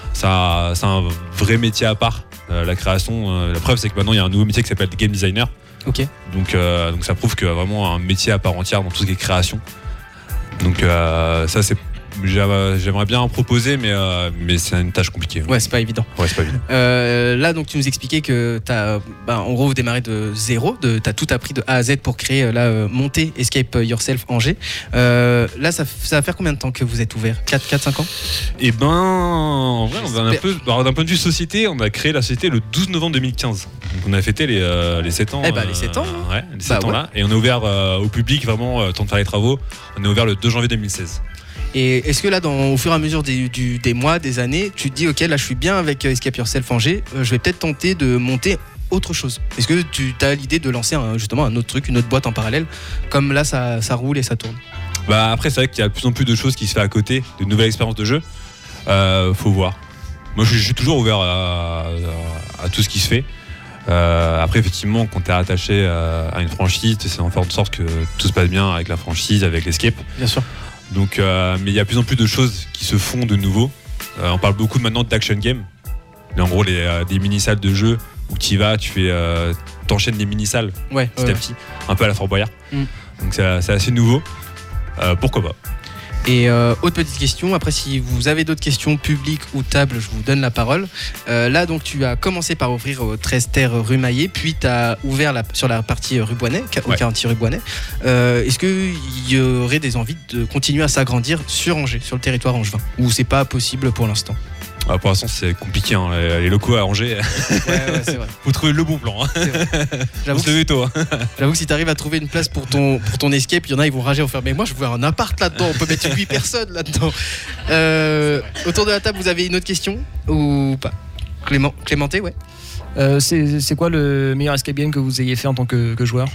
Ça, c'est un vrai métier à part, euh, la création. Euh, la preuve, c'est que maintenant, il y a un nouveau métier qui s'appelle game designer. Ok. Donc, euh, donc ça prouve qu'il y a vraiment un métier à part entière dans tout ce qui est création. Donc euh, ça, c'est, j'aimerais j'aimerais bien en proposer, mais, euh, mais c'est une tâche compliquée. Ouais, c'est pas évident. Ouais, c'est pas évident. Euh, là, donc, tu nous expliquais que tu as, bah, en gros, démarré de zéro, tu as tout appris de A à Z pour créer, euh, là, euh, monter Escape Yourself Angers. Euh, là, ça, ça va faire combien de temps que vous êtes ouvert? quatre, cinq ans? Et ben, en vrai, on a un J'espère. peu, alors, d'un point de vue société, on a créé la société le douze novembre deux mille quinze. Donc on a fêté les, euh, les sept ans. Eh ben, les sept ans, euh, ouais, les Bah, sept ans ouais. là. Et on est ouvert euh, au public, vraiment, euh, temps de faire les travaux. On est ouvert le deux janvier deux mille seize. Et est-ce que là, dans, au fur et à mesure des, du- des mois, des années, tu te dis, ok, là, je suis bien avec euh, Escape Yourself Angers, euh, je vais peut-être tenter de monter autre chose. Est-ce que tu as l'idée de lancer un, justement un autre truc, une autre boîte en parallèle, comme là, ça, ça roule et ça tourne? Bah après c'est vrai qu'il y a de plus en plus de choses qui se fait à côté, de nouvelles expériences de jeu. Euh, faut voir. Moi je, je suis toujours ouvert à, à- à tout ce qui se fait. Euh, après effectivement quand t'es attaché à, à une franchise, c'est en faire en sorte que tout se passe bien avec la franchise, avec l'escape. Bien sûr. Donc euh, mais il y a de plus en plus de choses qui se font de nouveau. Euh, on parle beaucoup maintenant d'action game. Mais en gros les, euh, des mini-salles de jeu où tu y vas, tu fais euh, t'enchaînes des mini-salles Ouais. petit ouais. à petit, un peu à la Fort Boyard. Mm. Donc c'est c'est assez nouveau. Euh, pourquoi pas. Et euh, autre petite question, après si vous avez d'autres questions publiques ou tables, je vous donne la parole. Euh, là donc tu as commencé par ouvrir au treize terre rue Maillet, puis tu as ouvert la- sur la partie rue Boinet, au Ouais. quartier rue Boinet. Euh, Est-ce qu'il y aurait des envies de continuer à s'agrandir sur Angers, sur le territoire angevin, ou c'est pas possible pour l'instant? Ah, pour l'instant, c'est compliqué. Hein. Les, les locaux à Angers, Ouais, ouais, c'est vrai. faut trouver le bon plan. Hein. c'est vrai. Faut J'avoue se que, lever tôt. Hein. j'avoue que si tu arrives à trouver une place pour ton, pour ton escape, il y en a, ils vont rager, vont faire mais moi je veux un appart là-dedans, on peut mettre huit personnes là-dedans. Euh, autour de la table, vous avez une autre question ou pas? Clément, Clémenté, ouais. Euh, c'est c'est quoi le meilleur escape game que vous ayez fait en tant que, que joueur?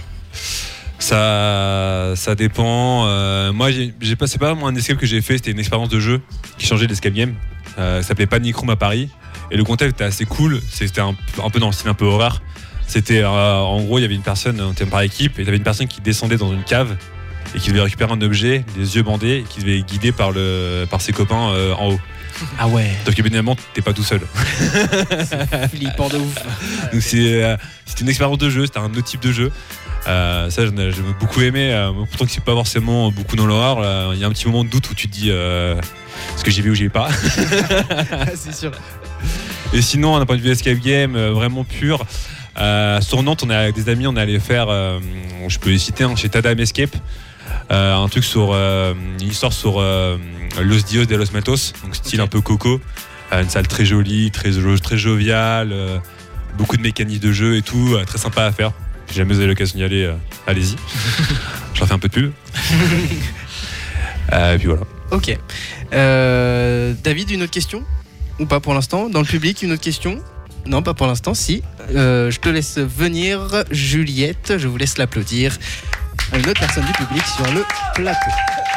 Ça, ça dépend. Euh, moi, j'ai, j'ai pas, c'est pas vraiment un escape que j'ai fait. C'était une expérience de jeu qui changeait l'escape game. Euh, ça s'appelait Panic Room à Paris. Et le concept était assez cool. C'était un, un peu dans le style un peu horreur. C'était euh, en gros, il y avait une personne, on était par équipe, et il y avait une personne qui descendait dans une cave et qui devait récupérer un objet, les yeux bandés, et qui devait être guidé par le, par ses copains euh, en haut. Ah ouais. Donc évidemment, t'es pas tout seul. Flippant de ouf. Donc c'est, euh, c'était une expérience de jeu, c'était un autre type de jeu. Euh, ça, j'en ai- j'ai beaucoup aimé. Euh, pourtant que c'est pas forcément beaucoup dans l'horreur, là, il y a un petit moment de doute où tu te dis euh, est-ce que j'y vais ou j'y vais pas. C'est sûr. Et sinon, d'un point de vue escape game, euh, vraiment pur. Euh, sur Nantes, on est avec des amis, on est allé faire, euh, je peux les citer, hein, chez Tadam Escape, euh, un truc sur euh, une histoire sur euh, Los Dios de los Matos, donc style Ok. un peu coco. Euh, une salle très jolie, très, jo- très joviale, euh, beaucoup de mécaniques de jeu et tout, euh, très sympa à faire. Si jamais vous avez l'occasion d'y aller, euh, allez-y. je leur fais un peu de pub. euh, et puis voilà. Ok. Euh, David, une autre question? Ou pas pour l'instant? Dans le public, une autre question? Non, pas pour l'instant, si. Euh, je te laisse venir, Juliette. Je vous laisse l'applaudir. Une autre personne du public sur le plateau.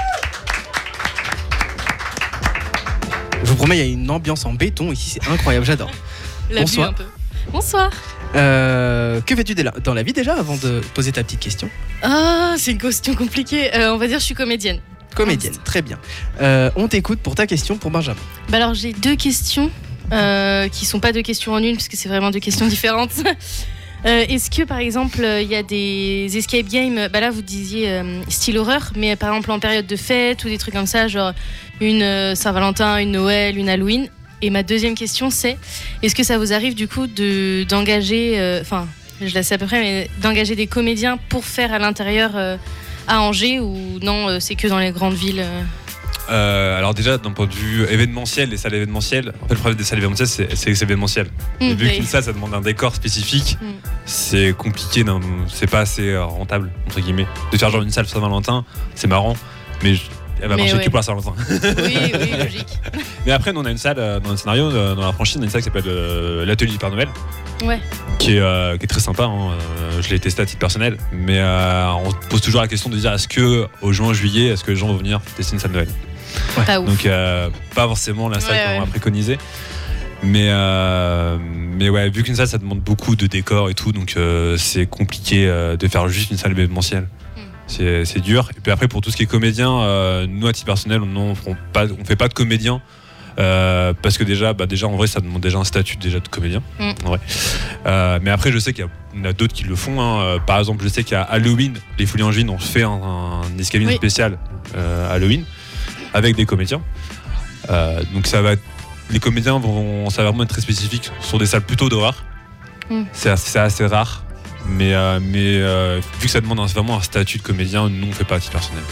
Je vous promets, il y a une ambiance en béton ici, c'est incroyable, j'adore. La Bonsoir. vue un peu. Bonsoir. Euh, que fais-tu dé- dans la vie déjà avant de poser ta petite question? Ah, c'est une question compliquée. Euh, on va dire que je suis comédienne. Comédienne, très bien. Euh, on t'écoute pour ta question pour Benjamin. Bah alors j'ai deux questions euh, qui sont pas deux questions en une parce que c'est vraiment deux questions différentes. Euh, Est-ce que par exemple il y a des escape games, bah là vous disiez euh, style horreur, mais par exemple en période de fête ou des trucs comme ça, genre une euh, Saint-Valentin, une Noël, une Halloween. Et ma deuxième question c'est, est-ce que ça vous arrive du coup de d'engager, enfin euh, je la sais à peu près, mais d'engager des comédiens pour faire à l'intérieur euh, à Angers ou non euh, c'est que dans les grandes villes euh... Euh, alors déjà d'un point de vue événementiel, les salles événementielles, en fait le problème des salles événementielles c'est, c'est que c'est événementiel. Mmh, et vu oui. qu'une salle ça demande un décor spécifique, Mmh. c'est compliqué, d'un- c'est pas assez euh, rentable entre guillemets. De faire genre une salle Saint-Valentin, c'est marrant, mais je- elle va Mais marcher ouais. que pour la Saint-Valentin. Oui, oui, logique. Mais après nous on a une salle euh, dans le scénario, euh, dans la franchise, on a une salle qui s'appelle euh, l'Atelier du Père Noël, Ouais. qui est, euh, qui est très sympa. Hein. Euh, je l'ai testé à titre personnel, mais euh, on se pose toujours la question de dire est-ce que au juin juillet, est-ce que les gens vont venir tester une salle Noël? Pas ouf. Donc euh, pas forcément la salle Ouais, qu'on ouais. va préconiser. Mais, euh, mais ouais, vu qu'une salle ça demande beaucoup de décors et tout, donc euh, c'est compliqué euh, de faire juste une salle événementielle. Mm. C'est, c'est dur. Et puis après pour tout ce qui est comédien, euh, nous à titre personnel, on ne fait pas de comédien. Euh, parce que déjà, bah déjà en vrai ça demande déjà un statut déjà de comédien. Mm. En vrai. Euh, mais après je sais qu'il y, a, il y en a d'autres qui le font. Hein. Euh, Par exemple je sais qu'à Halloween, les Folies Angevines ont fait un, un escape game Oui. spécial euh, Halloween avec des comédiens. Euh, donc ça va être, les comédiens vont, ça va vraiment être très spécifique sur des salles plutôt d'horreur. Mm. C'est, assez, c'est assez rare. Mais, euh, mais euh, vu que ça demande un- vraiment un statut de comédien, nous on fait pas à titre personnel.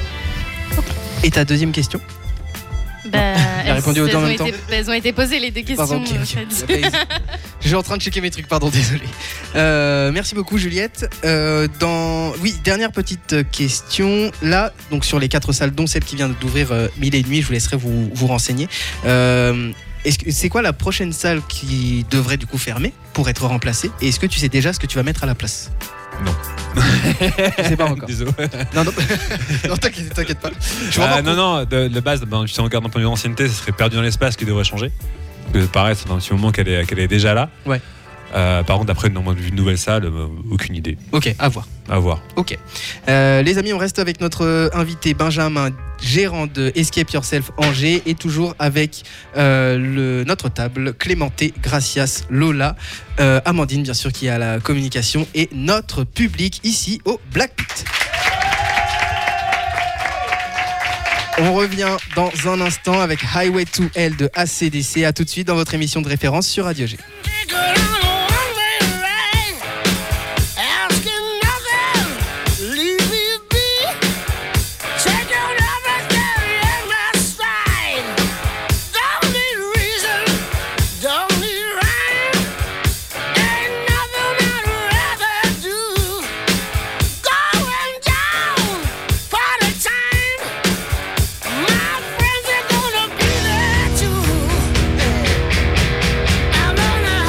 Et ta deuxième question? Bah, Il a répondu elles, autant en ont même temps. été, elles ont été posées les deux questions. Pardon, ok, en ok. fait. Ok, je suis en train de checker mes trucs, pardon, désolé. Euh, merci beaucoup Juliette. Euh, dans... Oui, dernière petite question. Là, donc sur les quatre salles, dont celle qui vient d'ouvrir euh, Mille et une nuits, je vous laisserai vous, vous renseigner. Euh, est-ce que, c'est quoi la prochaine salle qui devrait du coup fermer pour être remplacée? Et est-ce que tu sais déjà ce que tu vas mettre à la place? Non. Je sais pas encore. Désolé. Non, non, non t'inquiète, t'inquiète pas. Je suis Ah, vraiment non, non, de, de base, ben, si on regarde d'un point de vue ancienneté, ça serait perdu dans l'espace qui devrait changer. Parce que pareil, ça fait un petit moment qu'elle est, qu'elle est déjà là. Ouais. Euh, par contre, après, d'un point de vue de nouvelle salle, euh, aucune idée. Ok, à voir. À voir. Ok. Euh, les amis, on reste avec notre euh, invité Benjamin, gérant de Escape Yourself Angers, et toujours avec euh, le, notre table, Clémenté, Gracias, Lola, euh, Amandine, bien sûr, qui est à la communication, et notre public ici au Black Pit. On revient dans un instant avec Highway to Hell de A C D C. À tout de suite dans votre émission de référence sur Radio G. I'm gonna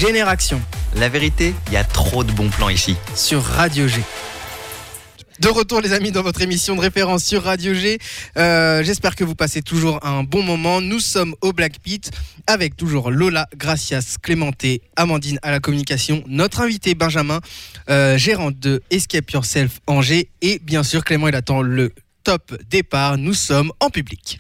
Génération La vérité, il y a trop de bons plans ici. sur Radio G. De retour les amis dans votre émission de référence sur Radio G. Euh, j'espère que vous passez toujours un bon moment. Nous sommes au Black Pit avec toujours Lola, Gracias, Clémenté, Amandine à la communication, notre invité Benjamin, euh, gérant de Escape Yourself Angers et bien sûr Clément il attend le top départ. Nous sommes en public.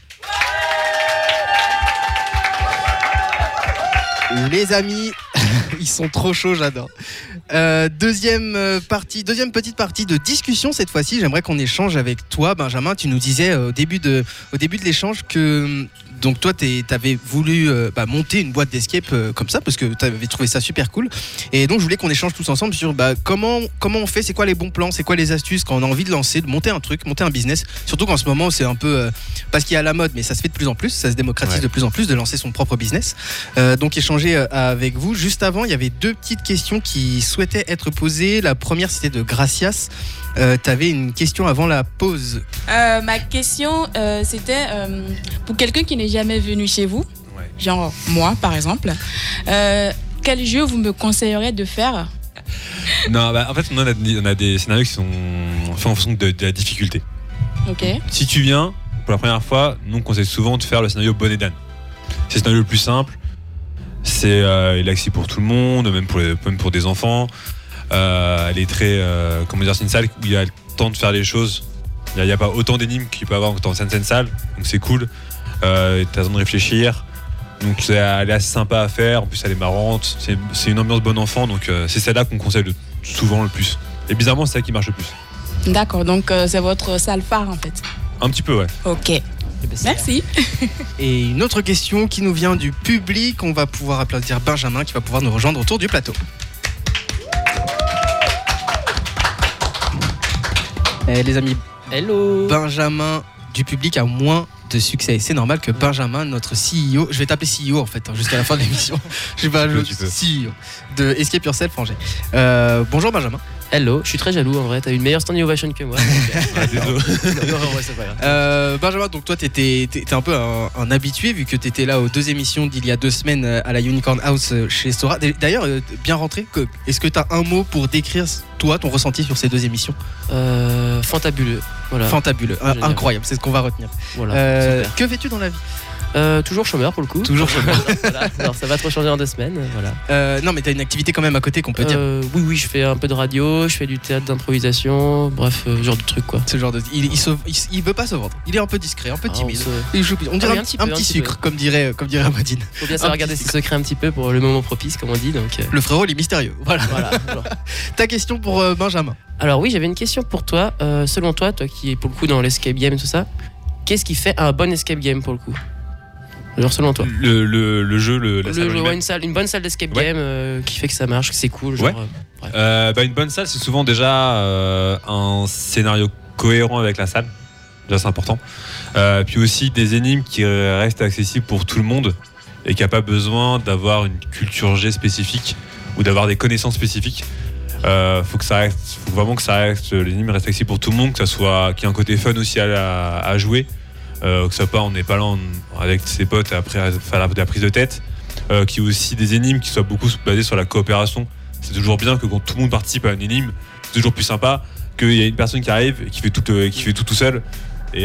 Les amis, ils sont trop chauds, j'adore. Euh, deuxième euh, partie, deuxième petite partie de discussion cette fois-ci. J'aimerais qu'on échange avec toi, Benjamin. Tu nous disais euh, au début de, au début de l'échange que donc toi, tu avais voulu euh, bah, monter une boîte d'escape euh, comme ça parce que tu avais trouvé ça super cool. Et donc je voulais qu'on échange tous ensemble sur bah, comment comment on fait, c'est quoi les bons plans, c'est quoi les astuces quand on a envie de lancer, de monter un truc, monter un business. Surtout qu'en ce moment c'est un peu euh, parce qu'il y a la mode, mais ça se fait de plus en plus, ça se démocratise Ouais. de plus en plus de lancer son propre business. Euh, donc échanger euh, avec vous. Juste avant, il y avait deux petites questions qui souhaitaient être posées. La première, c'était de Gracias. Euh, tu avais une question avant la pause. Euh, ma question, euh, c'était euh, pour quelqu'un qui n'est jamais venu chez vous, Ouais. genre moi par exemple, euh, quel jeu vous me conseillerez de faire? Non, bah, en fait, on a, on a des scénarios qui sont faits en fonction de, de la difficulté. Ok. Si tu viens pour la première fois, nous on conseille souvent de faire le scénario Bonnet d'âne. C'est le scénario le plus simple. C'est euh, il est accessible pour tout le monde, même pour, les, même pour des enfants. Euh, elle est très, euh, comment dire, c'est une salle où il y a le temps de faire les choses. Il n'y a, a pas autant d'énigmes qu'il peut y avoir dans cette salle, donc c'est cool. Euh, t'as besoin de réfléchir. Donc c'est- elle est assez sympa à faire. En plus, elle est marrante. C'est, c'est une ambiance bon enfant, donc euh, c'est celle-là qu'on conseille le, souvent le plus. Et bizarrement, c'est celle qui marche le plus. D'accord, donc euh, c'est votre salle phare en fait. Un petit peu, ouais. Ok. Merci. Et une autre question qui nous vient du public. On va pouvoir applaudir Benjamin qui va pouvoir nous rejoindre autour du plateau. Eh, les amis, Hello. Benjamin du public a moins de succès. C'est normal que Benjamin, notre C E O, je vais t'appeler C E O en fait, hein, jusqu'à la fin de l'émission. Je vais pas le Tu peux. C E O de Escape Yourself Angers. Euh, bonjour Benjamin. Hello, je suis très jaloux en vrai, t'as eu une meilleure standing ovation que moi. donc, Ah, désolé. euh, non, en vrai, c'est pas grave. Euh, Benjamin, donc toi t'étais, t'étais un peu un, un habitué vu que t'étais là aux deux émissions d'il y a deux semaines euh, à la Unicorn House euh, chez Sora. D'ailleurs, euh, bien rentré, que- est-ce que t'as un mot pour décrire toi ton ressenti sur ces deux émissions? Euh, fantabuleux, voilà. Fantabuleux, euh, Génial. incroyable, c'est ce qu'on va retenir. voilà Euh, super. que fais-tu dans la vie? Euh, toujours chômeur pour le coup. Toujours chômeur. Voilà. Alors ça va trop changer en deux semaines, voilà. Euh, non mais t'as une activité quand même à côté qu'on peut dire. Euh, oui, oui, je fais un peu de radio, je fais du théâtre d'improvisation, bref, euh, ce genre de truc quoi. Ce genre de, il, il, se- il, il veut pas se vendre. Il est un peu discret, un peu Ah, on timide. se- Il joue- on dirait oui, un, un petit un peu, petit un petit sucre, comme dirait, comme dirait Amadine. Faut bien Un savoir garder petit ses secrets un petit peu pour le moment propice, comme on dit. Donc, euh, Le frérot, il est mystérieux. Voilà. voilà. Alors. Ta question pour euh, Benjamin. Alors oui, j'avais une question pour toi. Euh, selon toi, toi qui es pour le coup dans l'escape game et tout ça, qu'est-ce qui fait un bon escape game pour le coup? Genre selon toi. Le, le, le jeu, le, la Le salle en jeu, lui-même. ouais, une, salle, une bonne salle d'escape Ouais. game euh, qui fait que ça marche, que c'est cool. Genre, Ouais. euh, bref. Euh, bah, une bonne salle, c'est souvent déjà euh, un scénario cohérent avec la salle. Déjà, c'est important. Euh, puis aussi des énigmes qui restent accessibles pour tout le monde et qui n'a pas besoin d'avoir une culture G spécifique ou d'avoir des connaissances spécifiques. Euh, faut que ça reste, faut vraiment que ça reste, l'énigme reste accessible pour tout le monde, que ça soit, qu'il y ait un côté fun aussi à, la- à jouer, euh, que ça pas, on n'est pas là en- avec ses potes après à faire la, la prise de tête, euh, qu'il y ait aussi des énigmes qui soient beaucoup basées sur la coopération. C'est toujours bien que quand tout le monde participe à une énigme, c'est toujours plus sympa qu'il y a une personne qui arrive et qui fait tout, euh, qui fait tout tout seul et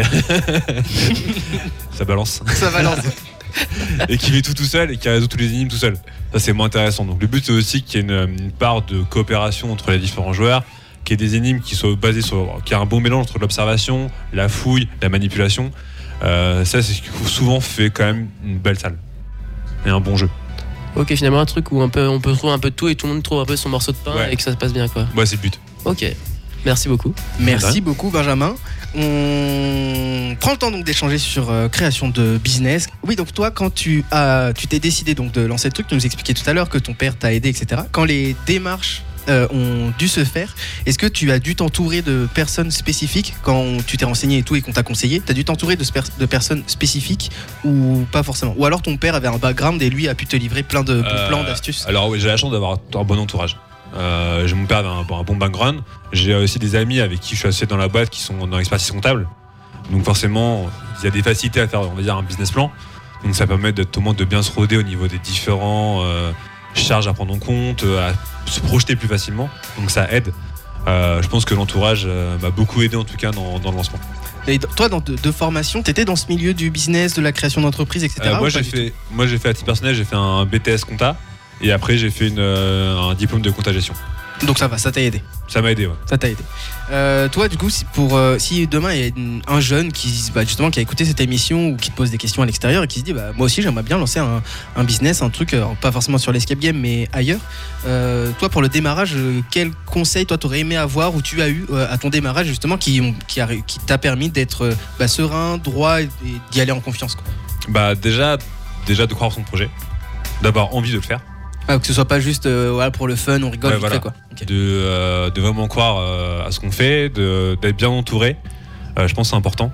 ça balance Ça va lancer. et qui fait tout tout seul et qui résout tous les énigmes tout seul. Ça c'est moins intéressant. Donc le but c'est aussi qu'il y ait une, une part de coopération entre les différents joueurs, qu'il y ait des énigmes qui soient basées sur, qu'il y ait un bon mélange entre l'observation, la fouille, la manipulation. Euh, ça c'est ce qui souvent fait quand même une belle salle et un bon jeu. Ok, finalement un truc où un peu, on peut trouver un peu de tout et tout le monde trouve un peu son morceau de pain Ouais. et que ça se passe bien quoi. Ouais, c'est le but. Ok, merci beaucoup. Merci beaucoup Benjamin. On prend le temps donc d'échanger sur euh, création de business. Oui, donc toi, quand tu as, tu t'es décidé donc de lancer le truc, tu nous expliquais tout à l'heure que ton père t'a aidé, et cetera. Quand les démarches euh, ont dû se faire, est-ce que tu as dû t'entourer de personnes spécifiques quand tu t'es renseigné et tout et qu'on t'a conseillé? Tu as dû t'entourer de, sper- de personnes spécifiques ou pas forcément? Ou alors ton père avait un background et lui a pu te livrer plein de bons Euh, plans, d'astuces? Alors oui, j'ai la chance d'avoir un bon entourage. Euh, j'ai mon père d'un un bon background. J'ai aussi des amis avec qui je suis associé dans la boîte qui sont dans l'expertise comptable. Donc forcément, il y a des facilités à faire, on va dire, un business plan. Donc ça permet de, tout le monde de bien se roder au niveau des différents, euh, charges à prendre en compte, à se projeter plus facilement. Donc ça aide. Euh, je pense que l'entourage euh, m'a beaucoup aidé en tout cas dans, dans le lancement. Et toi, dans de, de formation, tu étais dans ce milieu du business, de la création d'entreprise, et cetera. Euh, moi, ou pas j'ai du fait, moi j'ai fait à titre personnel, j'ai fait un B T S compta et après j'ai fait une, euh, un diplôme de compta gestion. tout Donc ça va, ça t'a aidé. Ça m'a aidé, ouais. Ça t'a aidé. Euh, toi, du coup, si, pour, euh, si demain il y a une- un jeune qui, bah, justement, qui a écouté cette émission ou qui te pose des questions à l'extérieur et qui se dit, bah, moi aussi, j'aimerais bien lancer un, un business, un truc, alors, pas forcément sur l'escape game, mais ailleurs. Euh, toi, pour le démarrage, euh, quel conseil toi t'aurais aimé avoir ou tu as eu euh, à ton démarrage justement qui, ont- qui, a- qui t'a permis d'être euh, bah, serein, droit et, et d'y aller en confiance, quoi. Bah déjà, déjà de croire en son projet, d'avoir envie de le faire. Ah, que ce soit pas juste euh, voilà, pour le fun, on rigole, Ouais, vite voilà. fait, quoi. Ok. de, euh, de vraiment croire euh, à ce qu'on fait, de- d'être bien entouré. Euh, je pense que c'est important.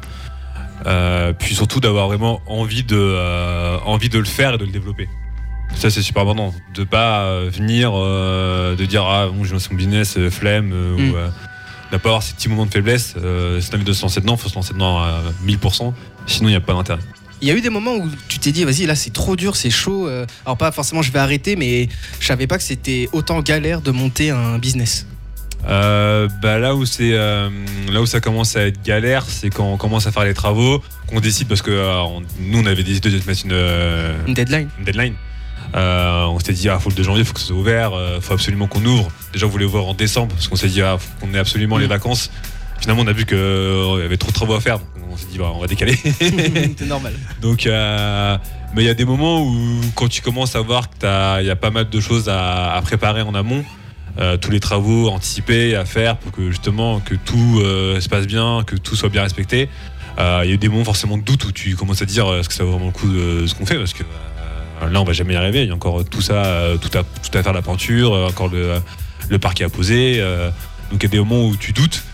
Euh, puis surtout d'avoir vraiment envie de, euh, envie de le faire et de le développer. Ça c'est super important. De pas euh, venir, euh, de dire ah bon, j'ai lancé mon business, euh, flemme, euh, Mm. ou euh, de pas avoir ces petits moments de faiblesse. Euh, si t'as envie de se lancer dedans, faut se lancer dedans à mille pour cent. Sinon il n'y a pas d'intérêt. Il y a eu des moments où tu t'es dit, vas-y, là c'est trop dur, c'est chaud. euh, Alors, pas forcément je vais arrêter, mais je savais pas que c'était autant galère de monter un business. Euh, bah là où c'est euh, là où ça commence à être galère, c'est quand on commence à faire les travaux, qu'on décide parce que euh, on- nous on avait décidé de se mettre une, euh, Une deadline. une deadline. Euh, on s'était dit ah faut le deux janvier, faut que ce soit ouvert, euh, faut absolument qu'on ouvre. Déjà on voulait ouvrir en décembre parce qu'on s'est dit ah faut qu'on ait absolument les Mm. vacances. Finalement on a vu qu'il y avait trop de travaux à faire, donc on s'est dit bah, on va décaler. C'est normal. Donc, euh, mais il y a des moments où, quand tu commences à voir qu'il y a pas mal de choses à, à préparer en amont, euh, tous les travaux anticipés à faire pour que justement que tout euh, se passe bien, que tout soit bien respecté. Euh, Il y a eu des moments forcément de doute où tu commences à te dire euh, est-ce que ça vaut vraiment le coup de ce qu'on fait, parce que euh, là on va jamais y arriver. Il y a encore tout ça, euh, tout à, tout à faire la peinture, euh, encore le, le parquet à poser. euh, donc il y a des moments où tu doutes.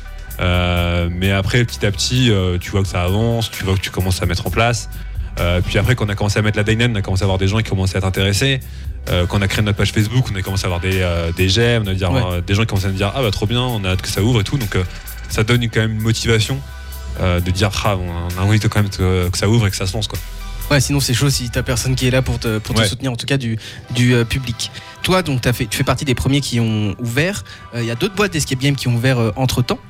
Euh, mais après petit à petit euh, tu vois que ça avance, tu vois que tu commences à mettre en place. Euh, puis après quand on a commencé à mettre la Daynen, on a commencé à avoir des gens qui commençaient à être intéressés. Euh, quand on a créé notre page Facebook, on a commencé à avoir des, euh, des j'aime, on a dire, Ouais. euh, des gens qui commençaient à nous dire ah bah trop bien, on a hâte que ça ouvre et tout. Donc euh, ça donne quand même une motivation euh, de dire ah on a envie de quand même que, que ça ouvre et que ça se lance quoi. Ouais, sinon c'est chaud si t'as personne qui est là pour te, pour te Ouais. soutenir, en tout cas du, du euh, public. Toi, donc, t'as fait, tu fais partie des premiers qui ont ouvert. Il y a d'autres boîtes d'escape game qui ont ouvert entre temps.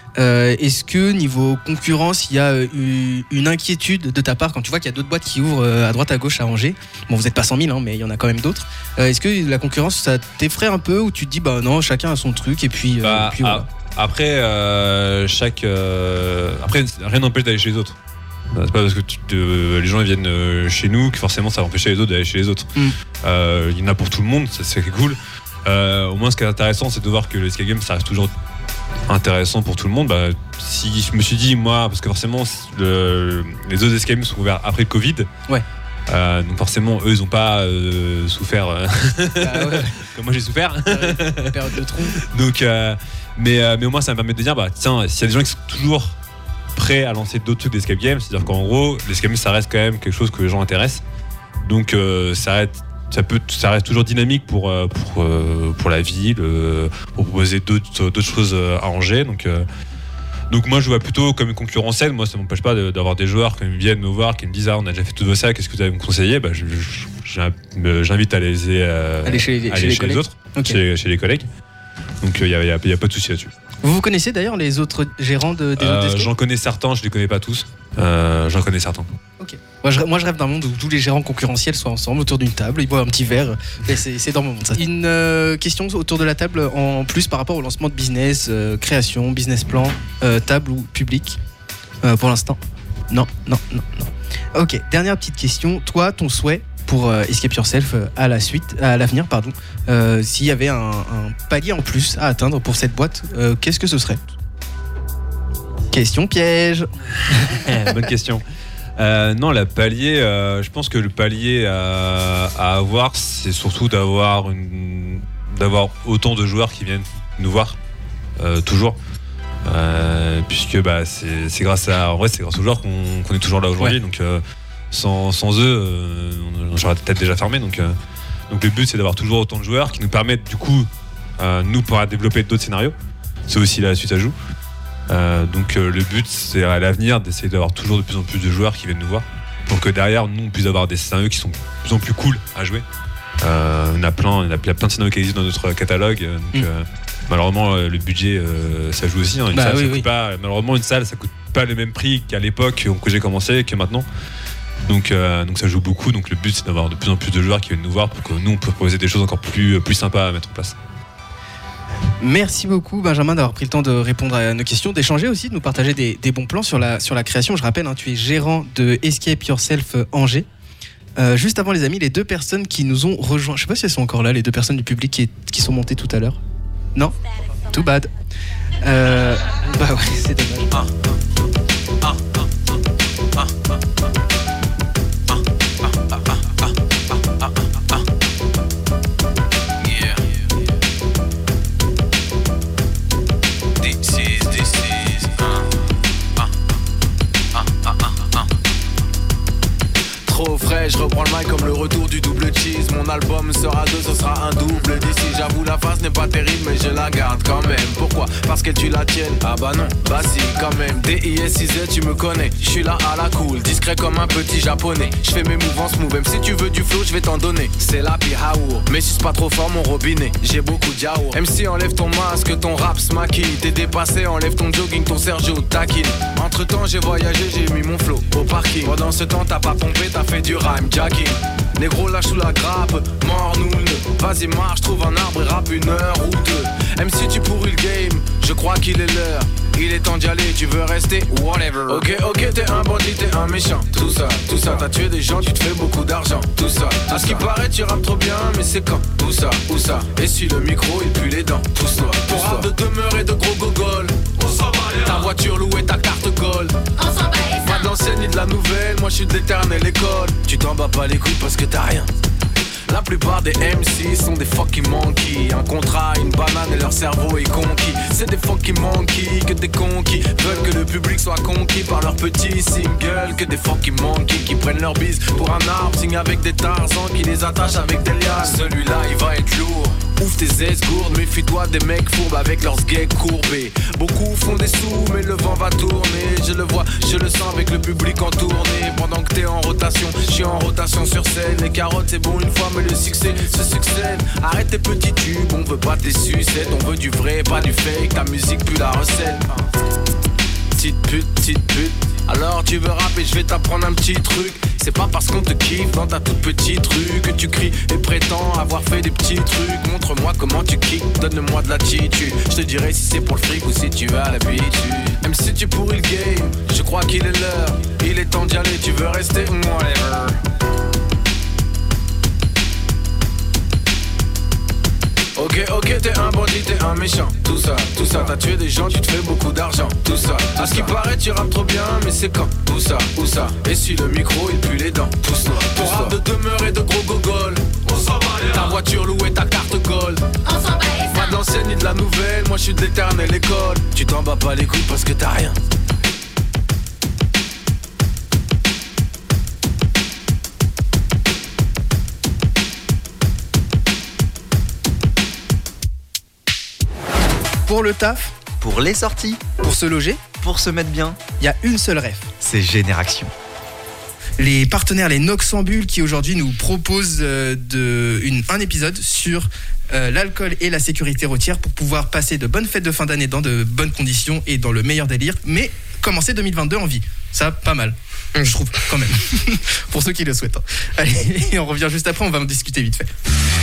Est-ce que niveau concurrence, il y a euh, eu une inquiétude de ta part quand tu vois qu'il y a d'autres boîtes qui ouvrent euh, à droite à gauche à Angers? Bon, vous n'êtes pas cent mille, hein, mais il y en a quand même d'autres. Euh, Est-ce que la concurrence, ça t'effraie un peu ou tu te dis bah non, chacun a son truc et puis, euh, Bah, et puis voilà. ah, après, euh, chaque, euh, après, rien n'empêche d'aller chez les autres. Euh, C'est pas parce que tu te- les gens ils viennent euh, chez nous que forcément ça va empêcher les autres d'aller chez les autres. Mm. Euh, Il y en a pour tout le monde, ça, c'est cool. Euh, au moins, ce qui est intéressant, c'est de voir que le escape game, ça reste toujours intéressant pour tout le monde. Bah, si je me suis dit, moi, parce que forcément, le- les autres escape games sont ouverts après le Covid. Ouais. Euh, donc forcément, eux, ils n'ont pas euh, souffert euh, Ah ouais, comme moi j'ai souffert. la période de trou. Donc, euh, mais, euh, mais au moins, ça me permet de dire, bah tiens, s'il y a des gens qui sont toujours prêts à lancer d'autres trucs d'escape game, c'est-à-dire qu'en gros, l'escape game, ça reste quand même quelque chose que les gens intéressent. Donc, euh, ça, reste, ça, peut, ça reste toujours dynamique pour, euh, pour, euh, pour la ville, euh, pour proposer d'autres, d'autres choses euh, à Angers. Donc, euh, donc, moi, je vois plutôt comme une concurrence saine. Moi, ça m'empêche pas de- d'avoir des joueurs qui viennent me voir, qui me disent, ah, on a déjà fait tout ça, qu'est-ce que vous allez me conseiller? Bah, je- je- je- j'invite à les, euh, Aller chez les- aller chez les chez les collègues. autres, Ok. chez, chez les collègues. Donc, il n'y a, y a- y a pas de souci là-dessus. Vous vous connaissez d'ailleurs les autres gérants de, des Euh, autres escape? J'en connais certains, je les connais pas tous. Euh, J'en connais certains. Moi je, moi, je rêve d'un monde où tous les gérants concurrentiels soient ensemble autour d'une table, ils boivent un petit verre. Et c'est c'est dans mon monde ça. Une euh, question autour de la table en plus par rapport au lancement de business, euh, création, business plan, euh, table ou public euh, pour l'instant? Non, non, non, non. Ok, dernière petite question. Toi, ton souhait pour euh, Escape Yourself euh, à la suite, à l'avenir, pardon, euh, s'il y avait un, un palier en plus à atteindre pour cette boîte, euh, qu'est-ce que ce serait? Question piège. Bonne question. Euh, non, la palier, euh, je pense que le palier à, à avoir, c'est surtout d'avoir une, d'avoir autant de joueurs qui viennent nous voir euh, toujours, euh, puisque bah c'est, c'est grâce à, en vrai, c'est grâce aux joueurs qu'on, qu'on est toujours là aujourd'hui. Ouais. Donc euh, sans, sans eux, euh, on- j'aurais peut-être déjà fermé. Donc euh, donc le but c'est d'avoir toujours autant de joueurs qui nous permettent du coup euh, nous pouvoir développer d'autres scénarios. C'est aussi la suite à joue. Euh, donc euh, le but c'est à l'avenir d'essayer d'avoir toujours de plus en plus de joueurs qui viennent nous voir pour que derrière nous on puisse avoir des scénarios qui sont de plus en plus cool à jouer Euh, on a plein, il y a plein de scénarios qui existent dans notre catalogue. Donc, Mm. euh, malheureusement, le budget, euh, ça joue aussi. Hein. Une Bah salle, oui, ça oui. coûte pas, malheureusement, une salle, ça coûte pas le même prix qu'à l'époque où j'ai commencé, que maintenant. Donc, euh, donc ça joue beaucoup. Donc le but, c'est d'avoir de plus en plus de joueurs qui viennent nous voir pour que nous, on puisse proposer des choses encore plus, plus sympas à mettre en place. Merci beaucoup Benjamin d'avoir pris le temps de répondre à nos questions, d'échanger aussi, de nous partager des, des bons plans sur la, sur la création. Je rappelle, hein, tu es gérant de Escape Yourself Angers. Euh, juste avant les amis, les deux personnes qui nous ont rejoints, je sais pas si elles sont encore là, les deux personnes du public qui, qui sont montées tout à l'heure. Non ? Too bad. Euh, bah ouais, c'est dommage. Trop frais, je reprends le mic comme le retour du double cheese. Mon album sera deux, ce sera un double d'ici. J'avoue la face n'est pas terrible mais je la garde quand même. Pourquoi ? Parce que tu la tiennes. Ah bah non, bah si quand même. D I S I Z tu me connais. Je suis là à la cool, discret comme un petit japonais. Je fais mes mouvements smooth, même si tu veux du flow je vais t'en donner. C'est la pihaour, mais suce pas trop fort mon robinet. J'ai beaucoup d'yaourt. M C enlève ton masque, ton rap se maquille. T'es dépassé, enlève ton jogging, ton Sergio taquine. Entre temps j'ai voyagé, j'ai mis mon flow au parking. Pendant ce temps t'as pas pompé, t'as fait du rhyme jacking. Négro lâche sous la grappe, mort nous ne. Vas-y marche, trouve un arbre et rappe une heure ou deux. Même si tu pourris le game, je crois qu'il est l'heure. Il est temps d'y aller, tu veux rester, whatever. Ok, ok, t'es un bandit, t'es un méchant. Tout ça, tout ça, t'as tué des gens, tu te fais beaucoup d'argent. Tout ça, à ce qui paraît, tu rappes trop bien, mais c'est quand? Où ça, où ça? Et si le micro, il pue les dents. Tout ça, pour rap de demeure et de gros gogol. On s'en bat les ta voiture louée, ta carte gold. On s'en bat les pas de l'ancienne ni de la nouvelle, moi je suis de l'éternelle école. Tu t'en bats pas les couilles parce que t'as rien. La plupart des M C sont des fucking monkeys. Un contrat, une banane et leur cerveau est conquis. C'est des fucking monkeys que des conquis veulent que le public soit conquis par leurs petits singles. Que des fucking monkeys qui prennent leur bise pour un arbre, signent avec des tarzans qui les attachent avec des lianes. Celui-là il va être lourd. Ouvre tes aises gourdes, méfie-toi des mecs fourbes avec leurs gays courbés. Beaucoup font des sous mais le vent va tourner. Je le vois, je le sens avec le public en tournée. Pendant que t'es en rotation, je suis en rotation sur scène. Les carottes c'est bon une fois mais le succès se succède. Arrête tes petits tubes, on veut pas tes sucettes. On veut du vrai, pas du fake, ta musique pue la recette. Petite pute, petite pute. Alors tu veux rapper, je vais t'apprendre un petit truc. C'est pas parce qu'on te kiffe dans ta toute petite rue que tu cries et prétends avoir fait des petits trucs. Montre-moi comment tu kicks, donne-moi de l'attitude. Je te dirai si c'est pour le fric ou si tu as l'habitude. Même si tu pourris le game, je crois qu'il est l'heure. Il est temps d'y aller, tu veux rester, whatever. Ok, ok, t'es un bandit, t'es un méchant. Tout ça, tout ça, t'as tué des gens, tu te fais beaucoup d'argent. Tout ça, à ce qui paraît, tu rappes trop bien, mais c'est quand? Où ça, où ça? Et si le micro, il pue les dents. Tout ça, pour rap de demeure et de gros gogol. On s'en bat les ta voiture louée, ta carte gold. On s'en bat les pas de l'ancienne ni de la nouvelle, moi je suis de l'éternelle école. Tu t'en bats pas les couilles parce que t'as rien. Pour le taf, Pour les sorties, pour se loger, pour se mettre bien, il y a une seule ref. c'est Génération. Les partenaires, les Noxambules, qui aujourd'hui nous proposent euh, de, une, un épisode sur euh, l'alcool et la sécurité routière pour pouvoir passer de bonnes fêtes de fin d'année dans de bonnes conditions et dans le meilleur délire, mais commencer deux mille vingt-deux en vie. Ça, pas mal, je trouve, quand même, pour ceux qui le souhaitent. Hein. Allez, et on revient juste après, on va en discuter vite fait.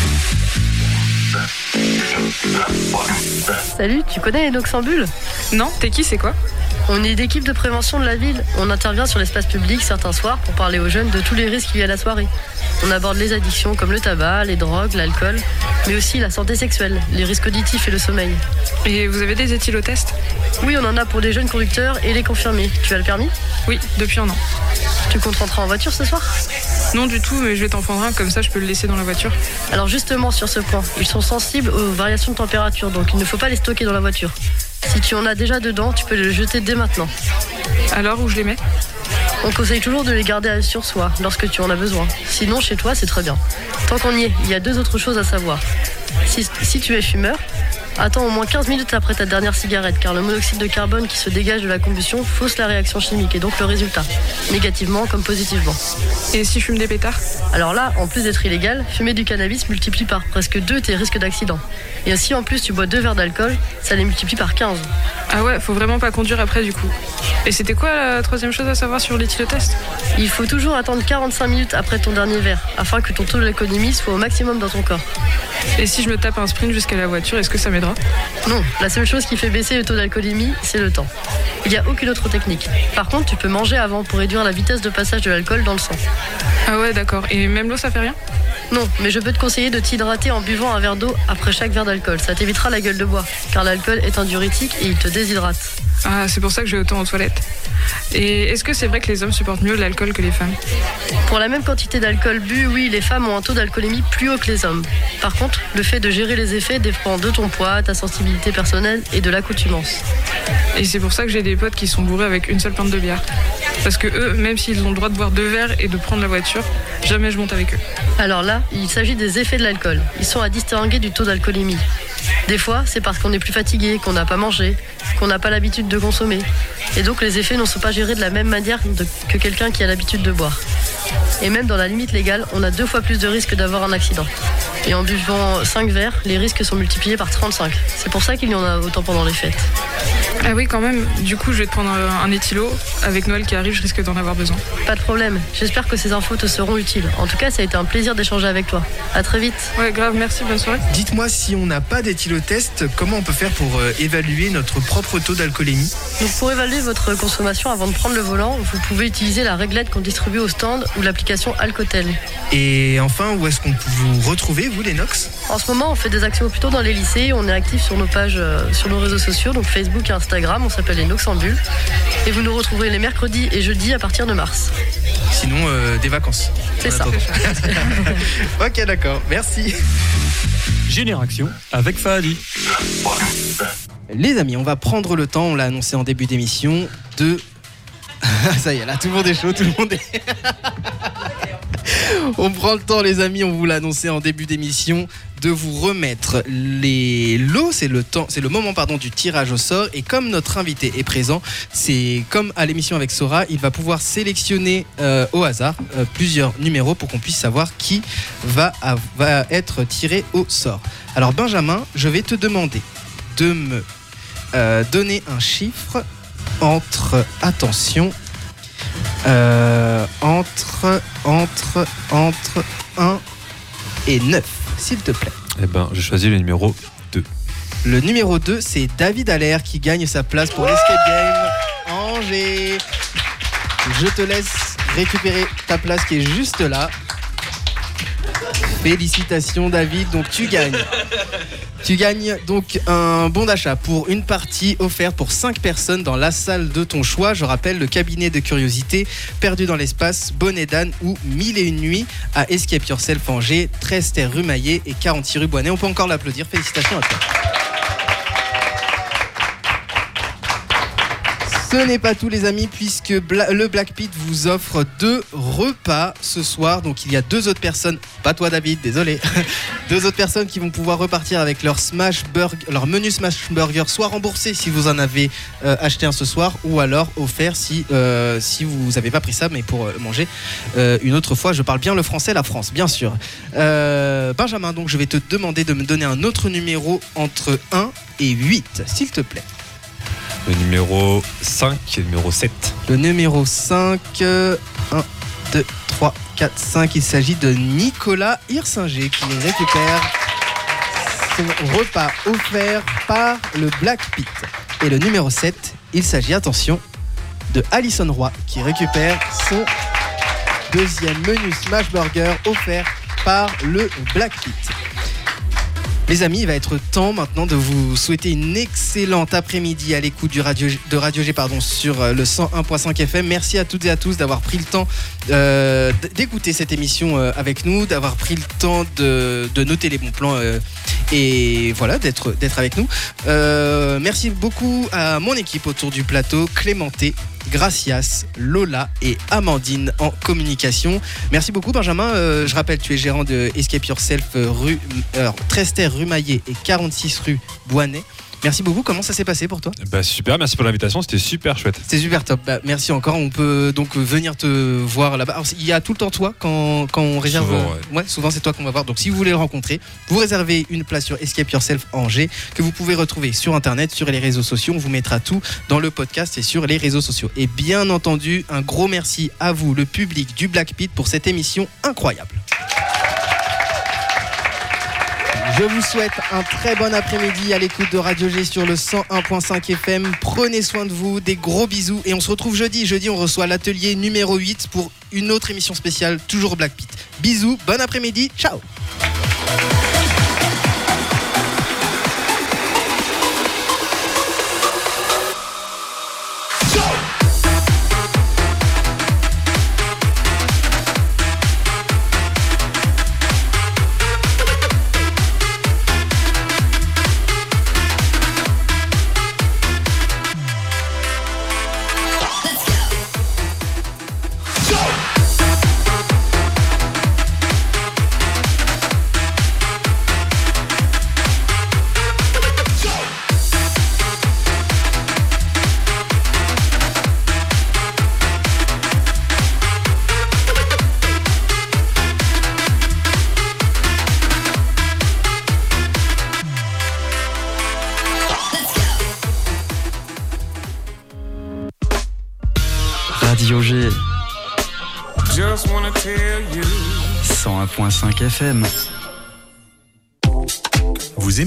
Salut, tu connais les Noxambules? Non, t'es qui, c'est quoi? On est d'équipe de prévention de la ville. On intervient sur l'espace public certains soirs pour parler aux jeunes de tous les risques liés à la soirée. On aborde les addictions comme le tabac, les drogues, l'alcool, mais aussi la santé sexuelle, les risques auditifs et le sommeil. Et vous avez des éthylotests? Oui, on en a pour les jeunes conducteurs et les confirmés. Tu as le permis? Oui, depuis un an. Tu comptes rentrer en voiture ce soir? Non du tout, mais je vais t'en prendre un, comme ça je peux le laisser dans la voiture. Alors justement sur ce point, ils sont sensibles aux variations de température, donc il ne faut pas les stocker dans la voiture. Si tu en as déjà dedans, tu peux les jeter dès maintenant. Alors où je les mets? On conseille toujours de les garder sur soi lorsque tu en as besoin. Sinon, chez toi, c'est très bien. Tant qu'on y est, il y a deux autres choses à savoir. Si, si tu es fumeur, attends au moins quinze minutes après ta dernière cigarette, car le monoxyde de carbone qui se dégage de la combustion fausse la réaction chimique et donc le résultat, négativement comme positivement. Et si je fume des pétards? Alors là, en plus d'être illégal, fumer du cannabis multiplie par presque deux tes risques d'accident. Et si en plus tu bois deux verres d'alcool, ça les multiplie par quinze. Ah ouais, faut vraiment pas conduire après du coup. Et c'était quoi la troisième chose à savoir sur l'éthylotest? Il faut toujours attendre quarante-cinq minutes après ton dernier verre, afin que ton taux d'alcoolémie soit au maximum dans ton corps. Et si je me tape un sprint jusqu'à la voiture, est-ce que ça m'aidera? Non, la seule chose qui fait baisser le taux d'alcoolémie, c'est le temps. Il n'y a aucune autre technique. Par contre, tu peux manger avant pour réduire la vitesse de passage de l'alcool dans le sang. Ah ouais, d'accord. Et même l'eau, ça fait rien? Non, mais je peux te conseiller de t'hydrater en buvant un verre d'eau après chaque verre d'alcool. Ça t'évitera la gueule de bois, car l'alcool est un diurétique et il te déshydrate. Ah, c'est pour ça que je vais autant aux toilettes. Et est-ce que c'est vrai que les hommes supportent mieux l'alcool que les femmes? Pour la même quantité d'alcool bu, oui, les femmes ont un taux d'alcoolémie plus haut que les hommes. Par contre, le fait de gérer les effets dépend de ton poids, ta sensibilité personnelle et de l'accoutumance. Et c'est pour ça que j'ai des potes qui sont bourrés avec une seule pinte de bière. Parce que eux, même s'ils ont le droit de boire deux verres et de prendre la voiture, jamais je monte avec eux. Alors là, il s'agit des effets de l'alcool. Ils sont à distinguer du taux d'alcoolémie. Des fois, c'est parce qu'on est plus fatigué, qu'on n'a pas mangé, qu'on n'a pas l'habitude de consommer. Et donc les effets ne sont pas gérés de la même manière de- que quelqu'un qui a l'habitude de boire. Et même dans la limite légale, on a deux fois plus de risques d'avoir un accident. Et en buvant cinq verres, les risques sont multipliés par trente-cinq. C'est pour ça qu'il y en a autant pendant les fêtes. Ah oui, quand même. Du coup, je vais te prendre un, un éthylo. Avec Noël qui arrive, je risque d'en avoir besoin. Pas de problème. J'espère que ces infos te seront utiles. En tout cas, ça a été un plaisir d'échanger avec toi. À très vite. Ouais, grave, merci, bonne soirée. Dites-moi, si on n'a pas d'éthylotest, comment on peut faire pour euh, évaluer notre propre taux d'alcoolémie? Donc pour évaluer votre consommation avant de prendre le volant, vous pouvez utiliser la réglette qu'on distribue au stand ou l'application Alcotel. Et enfin, où est-ce qu'on peut vous retrouver, vous, les Nox? En ce moment, on fait des actions plutôt dans les lycées. On est actifs sur nos pages, euh, sur nos réseaux sociaux, donc Facebook et Instagram. On s'appelle les Noxambules. Et vous nous retrouverez les mercredis et jeudis à partir de mars. Sinon, euh, des vacances. C'est En ça. attendant. Ok, d'accord. Merci. Génération avec Fahadi. Les amis, on va prendre le temps, on l'a annoncé en début d'émission, de... Ça y est, là, tout le monde est chaud, tout le monde est... On prend le temps, les amis, on vous l'a annoncé en début d'émission, de vous remettre les lots. C'est le temps, c'est le moment pardon du tirage au sort. Et comme notre invité est présent, c'est comme à l'émission avec Sora, il va pouvoir sélectionner euh, au hasard euh, plusieurs numéros pour qu'on puisse savoir qui va, av- va être tiré au sort. Alors Benjamin, je vais te demander de me euh, donner un chiffre entre, attention, euh, entre, entre, entre un et neuf, s'il te plaît. Eh ben, j'ai choisi le numéro deux. Le numéro deux, c'est David Allaire qui gagne sa place pour l'Escape Game Angers. Je te laisse récupérer ta place qui est juste là. Félicitations David, donc tu gagnes. Tu gagnes donc un bon d'achat pour une partie offerte pour cinq personnes dans la salle de ton choix. Je rappelle le cabinet de curiosité Perdu dans l'espace, Bonnet d'âne ou Mille et une nuits à Escape Yourself Angers, treize terre rue Maillet et quarante-six rue Boinet. On peut encore l'applaudir, félicitations à toi. Ce n'est pas tout les amis, puisque Bla- le Black Pit vous offre deux repas ce soir. Donc il y a deux autres personnes, pas toi David, désolé, deux autres personnes qui vont pouvoir repartir avec leur smash burger, leur menu smash burger, soit remboursé si vous en avez euh, acheté un ce soir, ou alors offert si, euh, si vous n'avez pas pris ça, mais pour euh, manger euh, une autre fois. Je parle bien le français, la France, bien sûr. Euh, Benjamin, donc je vais te demander de me donner un autre numéro entre un et huit, s'il te plaît. Le numéro cinq et le numéro sept. Le numéro cinq, euh, un, deux, trois, quatre, cinq, il s'agit de Nicolas Hirsinger qui récupère son repas offert par le Black Pit. Et le numéro sept, il s'agit, attention, de Alison Roy qui récupère son deuxième menu Smash Burger offert par le Black Pit. Les amis, il va être temps maintenant de vous souhaiter une excellente après-midi à l'écoute du radio, de Radio G pardon, sur le cent un virgule cinq F M. Merci à toutes et à tous d'avoir pris le temps euh, d'écouter cette émission euh, avec nous, d'avoir pris le temps de, de noter les bons plans euh, et voilà, d'être, d'être avec nous. Euh, merci beaucoup à mon équipe autour du plateau, Clémenté, Gracias, Lola et Amandine en communication. Merci beaucoup Benjamin. Euh, je rappelle, tu es gérant de Escape Yourself euh, rue euh, treize terre rue Maillet et quarante-six rue Boinet. Merci beaucoup. Comment ça s'est passé pour toi ? Bah super, merci pour l'invitation, c'était super chouette. C'est super top. Bah, merci encore. On peut donc venir te voir là-bas. Alors, il y a tout le temps toi quand, quand on réserve. Souvent, ouais. ouais, souvent c'est toi qu'on va voir. Donc si vous voulez le rencontrer, vous réservez une place sur Escape Yourself Angers que vous pouvez retrouver sur internet, sur les réseaux sociaux. On vous mettra tout dans le podcast et sur les réseaux sociaux. Et bien entendu, un gros merci à vous, le public du Black Pit, pour cette émission incroyable. Je vous souhaite un très bon après-midi à l'écoute de Radio G sur le cent un virgule cinq F M. Prenez soin de vous, des gros bisous et on se retrouve jeudi. Jeudi, on reçoit l'atelier numéro huit pour une autre émission spéciale, toujours Black Pit. Bisous, bon après-midi, ciao. Radio G, Just wanna tell you. cent un virgule cinq F M. Vous aimez Radio G ?